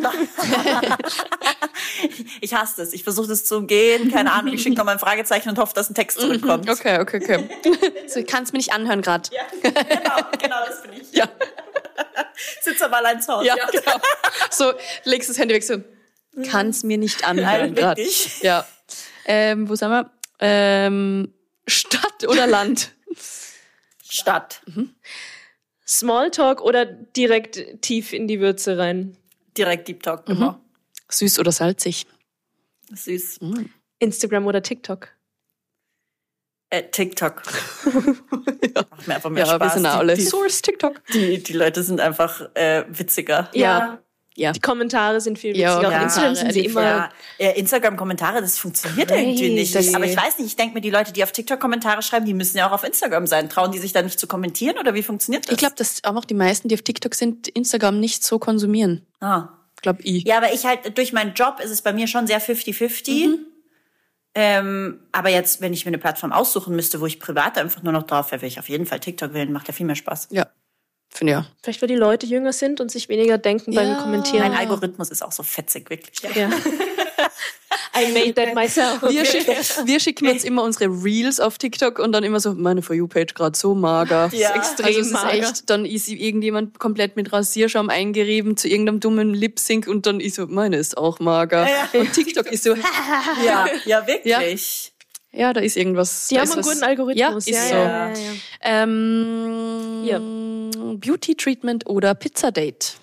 Ich hasse das. Ich versuche das zu umgehen. Keine Ahnung, ich schicke nochmal ein Fragezeichen und hoffe, dass ein Text zurückkommt. Okay, okay, okay. So, ich kann es mir nicht anhören gerade. Ja, genau, genau, das bin ich. Ja. Sitze aber allein zu Hause. Ja, genau. So, legst das Handy weg, so, kann es mir nicht anhören Nein, gerade. wirklich. Ja. Ähm, wo sind wir? Ähm, Stadt oder Land? Stadt. Smalltalk oder direkt tief in die Würze rein? Direkt Deep Talk, immer. Süß oder salzig? Süß. Instagram oder TikTok? Äh, TikTok. Macht mir einfach mehr Ja, Spaß. wir sind auch alle. Die, Source TikTok. die, die Leute sind einfach äh, witziger. Ja. Ja. Die Kommentare sind viel Ja, witziger. ja, Auf Instagram Kommentare, sind sie die immer... Ja, äh, Instagram-Kommentare, das funktioniert Crazy. irgendwie nicht. Das- Aber ich weiß nicht, ich denke mir, die Leute, die auf TikTok Kommentare schreiben, die müssen ja auch auf Instagram sein. Trauen die sich da nicht zu kommentieren oder wie funktioniert das? Ich glaube, dass auch die meisten, die auf TikTok sind, Instagram nicht so konsumieren. Ah. Glaube ich. Ja, aber ich halt, durch meinen Job ist es bei mir schon sehr fifty fifty. Ähm, aber jetzt, wenn ich mir eine Plattform aussuchen müsste, wo ich privat einfach nur noch drauf wäre, würde ich auf jeden Fall TikTok wählen. Macht ja viel mehr Spaß. Ja. Finde ja. Vielleicht, weil die Leute jünger sind und sich weniger denken beim Ja. Kommentieren. Mein Algorithmus ist auch so fetzig, wirklich. Ja. I made that myself. Wir, schicken, wir schicken uns immer unsere Reels auf TikTok und dann immer so, meine For You-Page gerade so mager. Ja, das ist extrem also also mager. ist echt. Dann ist irgendjemand komplett mit Rasierschaum eingerieben zu irgendeinem dummen Lip-Sync und dann ist so, meine ist auch mager. Ja. Und TikTok ist so, Ja, ja, wirklich. ja, da ist irgendwas. Die da haben ist einen was. guten Algorithmus. Ja, ist ja, so. Ja, ja, ja. Ähm, Ja. Beauty-Treatment oder Pizza-Date?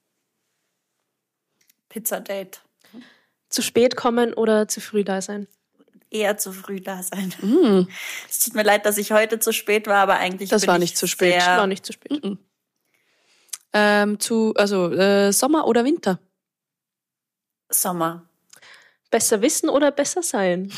Pizza-Date. Zu spät kommen oder zu früh da sein? Eher zu früh da sein. Mm, Es tut mir leid, dass ich heute zu spät war, aber eigentlich Das bin war ich nicht zu spät. sehr- War nicht zu spät. ähm, zu, also äh, Sommer oder Winter? Sommer. Besser wissen oder besser sein?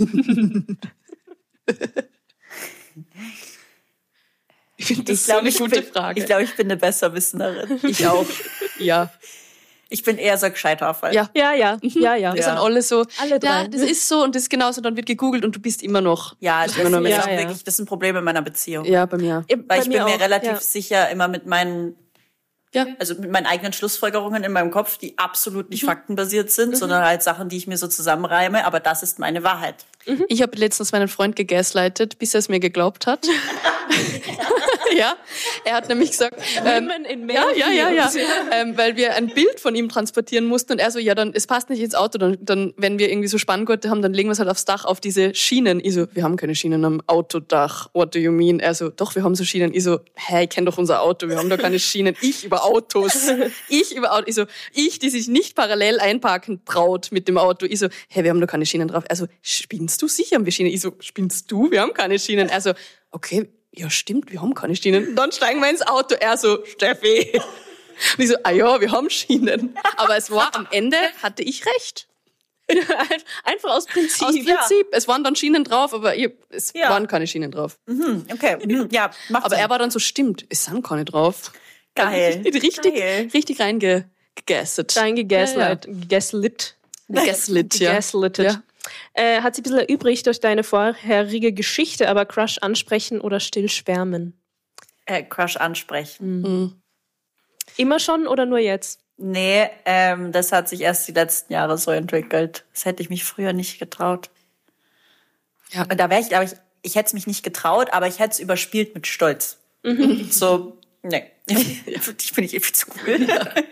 Ich finde das Ich glaube, so eine ich, gute bin- Frage. ich, glaube, ich bin eine Besserwisserin. Ich auch. Ja. Ich bin eher so Gescheiterfall. Ja. Ja, ja, ja, ja. Wir sind alle so, Alle drei. ja, das ist so und das ist genauso, dann wird gegoogelt und du bist immer noch. Ja, bist das, immer noch ist Mensch. auch ja. wirklich, das ist ein Problem in meiner Beziehung. Ja, bei mir. Bei Weil ich bin mir auch, relativ ja. sicher immer mit meinen, Ja. also mit meinen eigenen Schlussfolgerungen in meinem Kopf, die absolut nicht faktenbasiert sind, sondern halt Sachen, die ich mir so zusammenreime, aber das ist meine Wahrheit. Ich habe letztens meinen Freund gegaslightet, bis er es mir geglaubt hat. Ja, er hat nämlich gesagt, ähm, Women in ja, Male ja, ja, ja, Fields. ähm, weil wir ein Bild von ihm transportieren mussten und er so, ja, dann es passt nicht ins Auto, dann, dann wenn wir irgendwie so Spanngurte haben, dann legen wir es halt aufs Dach auf diese Schienen. Ich so, wir haben keine Schienen am Autodach. What do you mean? Er so, doch, wir haben so Schienen. Ich so, hä, ich kenne doch unser Auto, wir haben da keine Schienen. Ich über Autos, ich über Autos. Ich so, ich, die sich nicht parallel einparken traut mit dem Auto. Ich so, hä, wir haben da keine Schienen drauf. Er so, spinnst du? Sicher haben wir Schienen. Ich so, spinnst du? Wir haben keine Schienen. Er so, okay, ja stimmt, wir haben keine Schienen. Und dann steigen wir ins Auto. Er so, Steffi. Und ich so, ah ja, wir haben Schienen. Aber es war, am Ende hatte ich recht. Einfach aus Prinzip. Aus Prinzip. Es waren dann Schienen drauf, aber ich, es Ja. waren keine Schienen drauf. Hm, okay, hm, ja, macht Aber Sinn. er war dann so, stimmt, es sind keine drauf. Geil. Richtig, Geil. richtig reingegasset. Dein gegaslight. Gaslit. Gaslit, ja. Gaslitted. Ja. Äh, hat sie ein bisschen übrig durch deine vorherige Geschichte, aber Crush ansprechen oder still schwärmen? Äh, Crush ansprechen. Mhm. Immer schon oder nur jetzt? Nee, ähm, das hat sich erst die letzten Jahre so entwickelt. Das hätte ich mich früher nicht getraut. Ja. Und da wäre ich, glaube ich, ich hätte es mich nicht getraut, aber ich hätte es überspielt mit Stolz. So, nee. Ich bin nicht viel zu cool.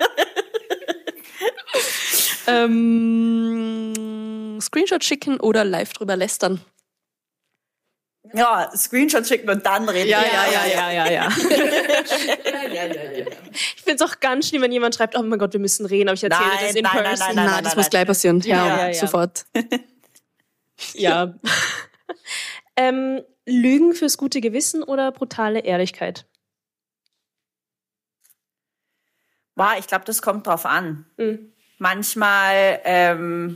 Ähm, Screenshot schicken oder live drüber lästern. Ja, Screenshot schicken und dann reden. Ja, wir. ja, ja, ja, ja. Ich finde es auch ganz schlimm, wenn jemand schreibt, oh mein Gott, wir müssen reden, aber ich erzähle Nein, das in nein, nein, person. nein, Na, nein, das nein, muss nein. gleich passieren. Ja, Ja, ja, ja. sofort. Ja. ähm, Lügen fürs gute Gewissen oder brutale Ehrlichkeit? Boah, ich glaube, das kommt drauf an. Mhm. Manchmal, ähm,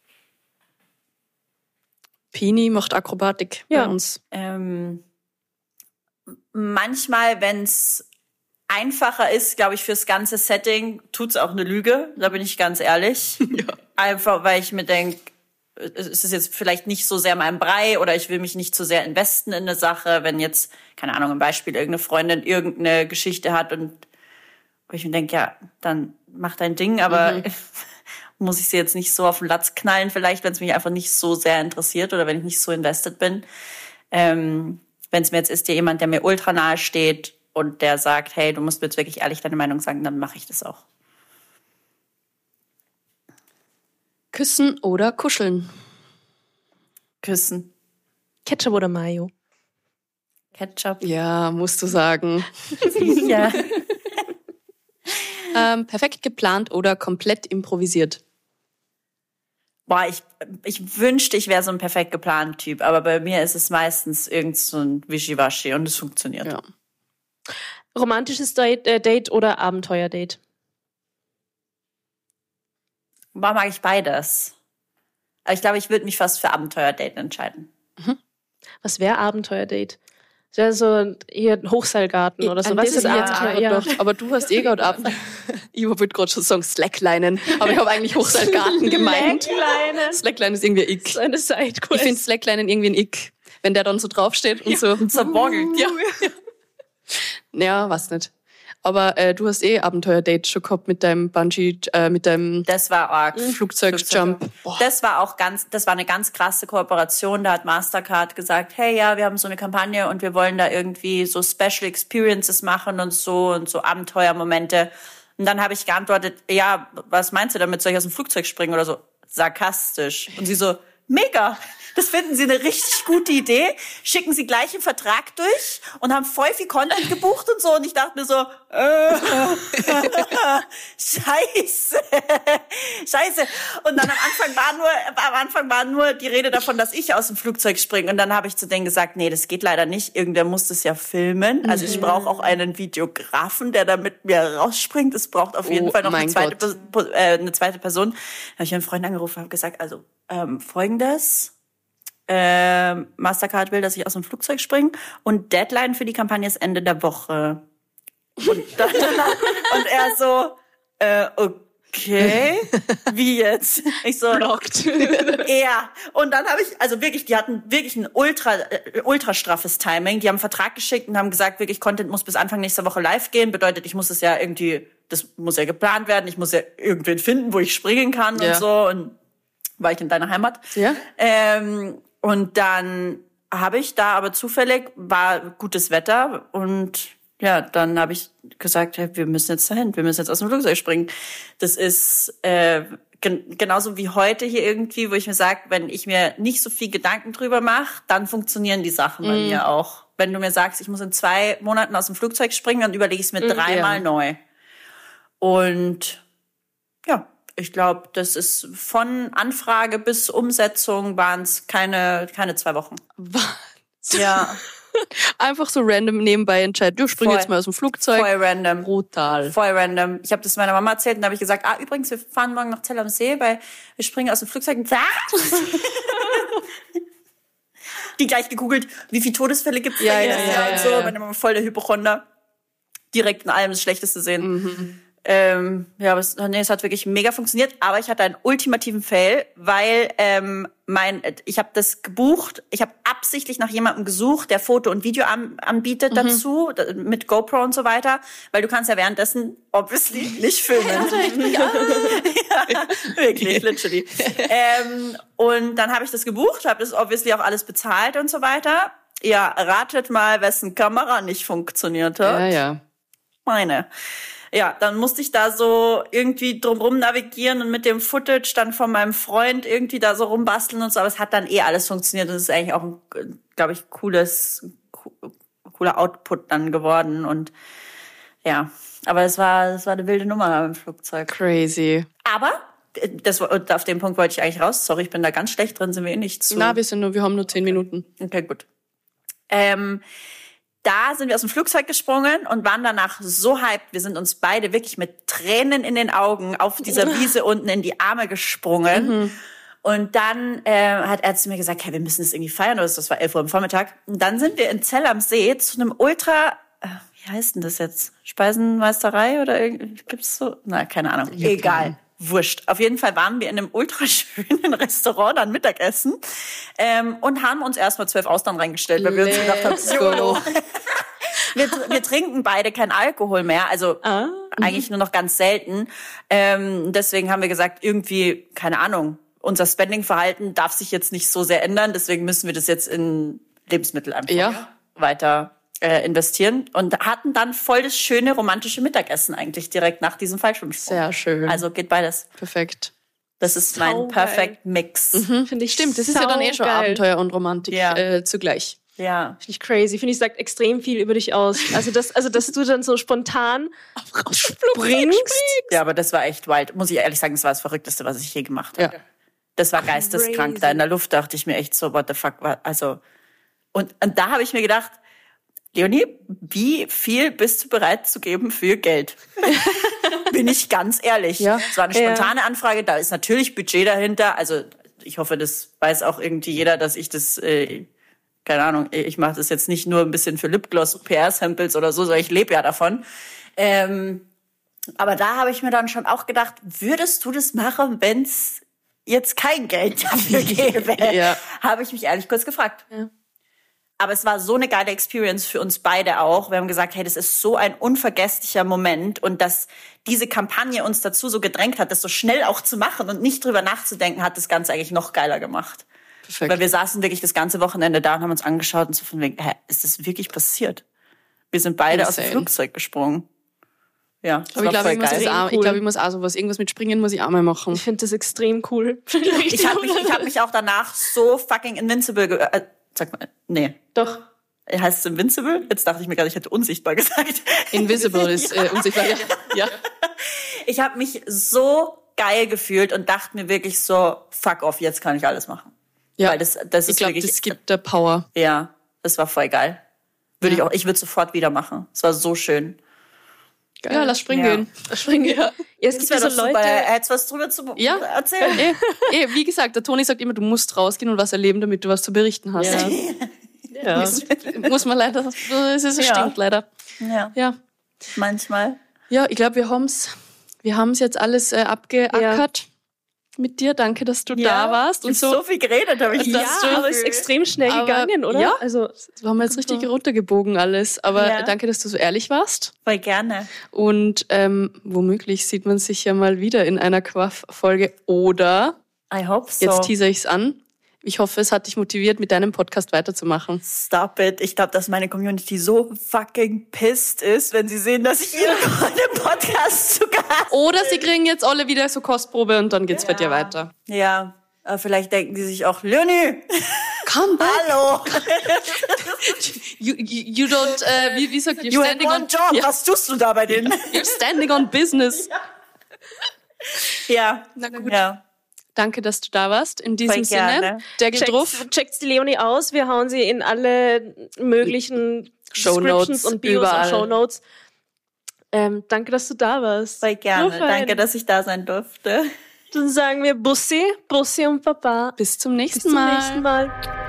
Pini macht Akrobatik Ja. bei uns. ähm, manchmal, wenn es einfacher ist, glaube ich, fürs ganze Setting, tut's auch eine Lüge. Da bin ich ganz ehrlich. Ja. Einfach, weil ich mir denke, es ist jetzt vielleicht nicht so sehr mein Brei oder ich will mich nicht zu sehr investen in eine Sache. Wenn jetzt, keine Ahnung, ein Beispiel, irgendeine Freundin irgendeine Geschichte hat und wo ich mir denke, ja, dann mach dein Ding, aber muss ich sie jetzt nicht so auf den Latz knallen vielleicht, wenn es mich einfach nicht so sehr interessiert oder wenn ich nicht so invested bin. Ähm, wenn es mir jetzt ist, der jemand, der mir ultra nahe steht und der sagt, hey, du musst mir jetzt wirklich ehrlich deine Meinung sagen, dann mache ich das auch. Küssen oder kuscheln. Küssen, Ketchup oder Mayo? Ketchup. Ja, musst du sagen. Ja. Ähm, perfekt geplant oder komplett improvisiert. Boah, ich, ich wünschte, ich wäre so ein perfekt geplanter Typ, aber bei mir ist es meistens irgend so ein Wischiwaschi und es funktioniert. Ja. Romantisches Date, äh, Date oder Abenteuerdate? Boah, mag ich beides. Aber ich glaube, ich würde mich fast für Abenteuerdaten entscheiden. Was wäre Abenteuerdate? Ja, so hier Hochseilgarten oder so. An Was das ist hab ich jetzt Abenteuer? gerade Ja. gedacht. Aber du hast eh gerade Abend. Ich wollte gerade schon sagen Slacklinen, aber ich habe eigentlich Hochseilgarten gemeint. Slackline. Slackline ist irgendwie ein Ick. So eine Ich Sidequest. finde Slacklinen irgendwie ein Ick. Wenn der dann so draufsteht und so. Zerborgelt. Ja. Ja, weiß nicht. Aber äh, du hast eh Abenteuer-Date schon gehabt mit deinem Bungee, äh, mit deinem Das war arg. Flugzeugjump. Boah. Das war auch ganz, das war eine ganz krasse Kooperation. Da hat Mastercard gesagt, hey, ja, wir haben so eine Kampagne und wir wollen da irgendwie so Special Experiences machen und so und so Abenteuermomente. Und dann habe ich geantwortet, ja, was meinst du damit? Soll ich aus dem Flugzeug springen oder so? Sarkastisch. Und sie so, mega. Das finden sie eine richtig gute Idee. Schicken sie gleich einen Vertrag durch und haben voll viel Content gebucht und so. Und ich dachte mir so, äh, scheiße, scheiße. Und dann am Anfang war nur, am Anfang war nur die Rede davon, dass ich aus dem Flugzeug springe. Und dann habe ich zu denen gesagt, nee, das geht leider nicht. Irgendwer muss das ja filmen. Also ich brauche auch einen Videografen, der da mit mir rausspringt. Es braucht auf jeden Oh, Fall noch eine zweite, Gott. Pers- äh, eine zweite Person. Da habe ich einen Freund angerufen und habe gesagt, also ähm, folgendes. Ähm, Mastercard will, dass ich aus dem Flugzeug springe und Deadline für die Kampagne ist Ende der Woche. Und, dann, und er so, äh, okay, wie jetzt? Ich so, Blockt. ja. Und dann habe ich, also wirklich, die hatten wirklich ein ultra, äh, ultra straffes Timing. Die haben einen Vertrag geschickt und haben gesagt, wirklich, Content muss bis Anfang nächster Woche live gehen. Bedeutet, ich muss es ja irgendwie, das muss ja geplant werden. Ich muss ja irgendwen finden, wo ich springen kann Ja. und so. Und war ich in deiner Heimat. Ja. Ähm, und dann habe ich da aber zufällig, war gutes Wetter und ja, dann habe ich gesagt, hey, wir müssen jetzt dahin, wir müssen jetzt aus dem Flugzeug springen. Das ist äh, gen- genauso wie heute hier irgendwie, wo ich mir sage, wenn ich mir nicht so viel Gedanken drüber mache, dann funktionieren die Sachen bei Mhm. mir auch. Wenn du mir sagst, ich muss in zwei Monaten aus dem Flugzeug springen, dann überlege ich es mir dreimal ja. neu. Und ja, ich glaube, das ist von Anfrage bis Umsetzung waren es keine, keine zwei Wochen. Ja, Einfach so random nebenbei entscheiden, du springst Voll. jetzt mal aus dem Flugzeug. voll random. Brutal. Voll random. Ich habe das meiner Mama erzählt und da habe ich gesagt, ah, übrigens, wir fahren morgen nach Zell am See, weil wir springen aus dem Flugzeug. Was? Die gleich gegoogelt, wie viele Todesfälle gibt es Ja, da ja, jedes ja, Jahr ja, und so. ja. Meine Mama voll der Hypochonder. Direkt in allem das Schlechteste sehen. Mhm. Ähm, ja, aber es, nee, es hat wirklich mega funktioniert. Aber ich hatte einen ultimativen Fail, weil ähm, mein, ich habe das gebucht. Ich habe absichtlich nach jemandem gesucht, der Foto und Video an, anbietet Mhm. dazu da- mit GoPro und so weiter, weil du kannst ja währenddessen obviously nicht filmen. ja, wirklich, literally. ähm, und dann habe ich das gebucht, habe das obviously auch alles bezahlt und so weiter. Ja, ratet mal, wessen Kamera nicht funktioniert hat. Ja, ja. Meine. Ja, dann musste ich da so irgendwie drumrum navigieren und mit dem Footage dann von meinem Freund irgendwie da so rumbasteln und so. Aber es hat dann eh alles funktioniert und es ist eigentlich auch ein, glaube ich, cooles, cooler Output dann geworden. Und ja, aber es war, es war eine wilde Nummer im Flugzeug. Crazy. Aber das, auf den Punkt wollte ich eigentlich raus. Sorry, ich bin da ganz schlecht drin, sind wir eh nicht zu. Na, wir sind nur, wir haben nur zehn Minuten. Okay, gut. Ähm, da sind wir aus dem Flugzeug gesprungen und waren danach so hyped. Wir sind uns beide wirklich mit Tränen in den Augen auf dieser Wiese unten in die Arme gesprungen. Mhm. Und dann äh, hat er zu mir gesagt, hey, wir müssen das irgendwie feiern. Oder das war elf Uhr am Vormittag. Und dann sind wir in Zell am See zu einem Ultra, äh, wie heißt denn das jetzt? Speisenmeisterei oder irgendwie, gibt's so? Na, keine Ahnung. Ja, Egal. klar. Wurscht. Auf jeden Fall waren wir in einem ultra schönen Restaurant dann Mittagessen ähm, und haben uns erstmal zwölf Austern reingestellt, weil wir uns gedacht haben, Let's YOLO. go. wir, wir trinken beide kein Alkohol mehr, also Ah. eigentlich nur noch ganz selten. Ähm, deswegen haben wir gesagt, irgendwie, keine Ahnung, unser Spending-Verhalten darf sich jetzt nicht so sehr ändern, deswegen müssen wir das jetzt in Lebensmittel einfach Ja. weiter äh, investieren und hatten dann voll das schöne romantische Mittagessen eigentlich direkt nach diesem Fallschirmsprung. Sehr schön. Also geht beides. Perfekt. Das ist mein Saugeil. Perfect Mix. Finde ich Stimmt, das ist ja dann eh schon saugeil. Abenteuer und Romantik Ja. äh, zugleich. Ja. Finde ich crazy. Finde ich, sagt extrem viel über dich aus. Also, das, also dass du dann so spontan springst. Ja, aber das war echt wild. Muss ich ehrlich sagen, das war das Verrückteste, was ich je gemacht habe. Ja. Das war geisteskrank. Crazy. Da in der Luft dachte ich mir echt so, what the fuck. Also, und, und da habe ich mir gedacht, Leonie, wie viel bist du bereit zu geben für Geld? Bin ich ganz ehrlich. Ja. Es war eine spontane Anfrage, da ist natürlich Budget dahinter. Also ich hoffe, das weiß auch irgendwie jeder, dass ich das, äh, keine Ahnung, ich mache das jetzt nicht nur ein bisschen für Lipgloss, P R-Samples oder so, sondern ich lebe ja davon. Ähm, aber da habe ich mir dann schon auch gedacht, würdest du das machen, wenn es jetzt kein Geld dafür gäbe? Ja. Habe ich mich ehrlich kurz gefragt. Ja. Aber es war so eine geile Experience für uns beide auch. Wir haben gesagt, hey, das ist so ein unvergesslicher Moment und dass diese Kampagne uns dazu so gedrängt hat, das so schnell auch zu machen und nicht drüber nachzudenken, hat das Ganze eigentlich noch geiler gemacht. Perfekt. Weil wir saßen wirklich das ganze Wochenende da und haben uns angeschaut und so von wegen, hä, ist das wirklich passiert? Wir sind beide aus dem Insane. Flugzeug gesprungen. ja, das Aber ich war glaube, voll ich, muss geil. das auch- Cool. ich, glaub, ich muss auch sowas. Irgendwas mit Springen muss ich auch mal machen. Ich finde das extrem cool. Ich habe mich, ich hab mich auch danach so fucking invincible ge äh, sag mal, nee. Doch. Heißt es Invincible? Jetzt dachte ich mir gerade, ich hätte unsichtbar gesagt. Invisible ist äh, unsichtbar. Ja. ja. Ich habe mich so geil gefühlt und dachte mir wirklich so, fuck off, jetzt kann ich alles machen. ja. Weil das, das Ich ist glaube, wirklich, das gibt der Power. ja, das war voll geil. Würde Ja. ich auch, ich würde sofort wieder machen. Es war so schön. Geil. Ja, lass springen Ja. gehen. Springen gehen. Ja. Ja, es gibt ja Das so wäre doch Leute, super. Hättest du was drüber zu Ja. erzählen? Eh, eh, wie gesagt, der Toni sagt immer, du musst rausgehen und was erleben, damit du was zu berichten hast. Ja. ja. Muss man leider, es ist, es Ja. stimmt leider. Ja, Ja, manchmal. ja ich glaube, wir haben's, wir haben's jetzt alles äh, abgeackert mit dir. Danke, dass du da warst. Und Und so, so so viel geredet habe ich. Ja, nicht. du- aber es ist extrem schnell Aber- gegangen, oder? ja. Also, wir haben jetzt richtig runtergebogen alles. Aber Ja. danke, dass du so ehrlich warst. Voll gerne. Und ähm, womöglich sieht man sich ja mal wieder in einer Quaff-Folge. Oder, I hope so. jetzt teaser ich's an, ich hoffe, es hat dich motiviert, mit deinem Podcast weiterzumachen. Stop it. Ich glaube, dass meine Community so fucking pissed ist, wenn sie sehen, dass ich hier im Podcast zu Gast Oder sie kriegen jetzt alle wieder so Kostprobe und dann geht's bei dir weiter. Ja, äh, vielleicht denken die sich auch, Leonie, Come back. hallo, You, you, you don't, äh, wie, wie sagt ihr, you had standing one on, job, ja, was tust du da bei denen? you're standing on business. Ja, Na gut. ja. Danke, dass du da warst. In diesem Voll Sinne, gerne. Deckel checkt, drauf. checkt die Leonie aus. Wir hauen sie in alle möglichen Shownotes, Descriptions und Bios überall. und Shownotes. Ähm, danke, dass du da warst. Voll gerne. Nur fein. Danke, dass ich da sein durfte. Dann sagen wir Bussi, Bussi und Papa. Bis zum nächsten Bis zum Mal. nächsten Mal.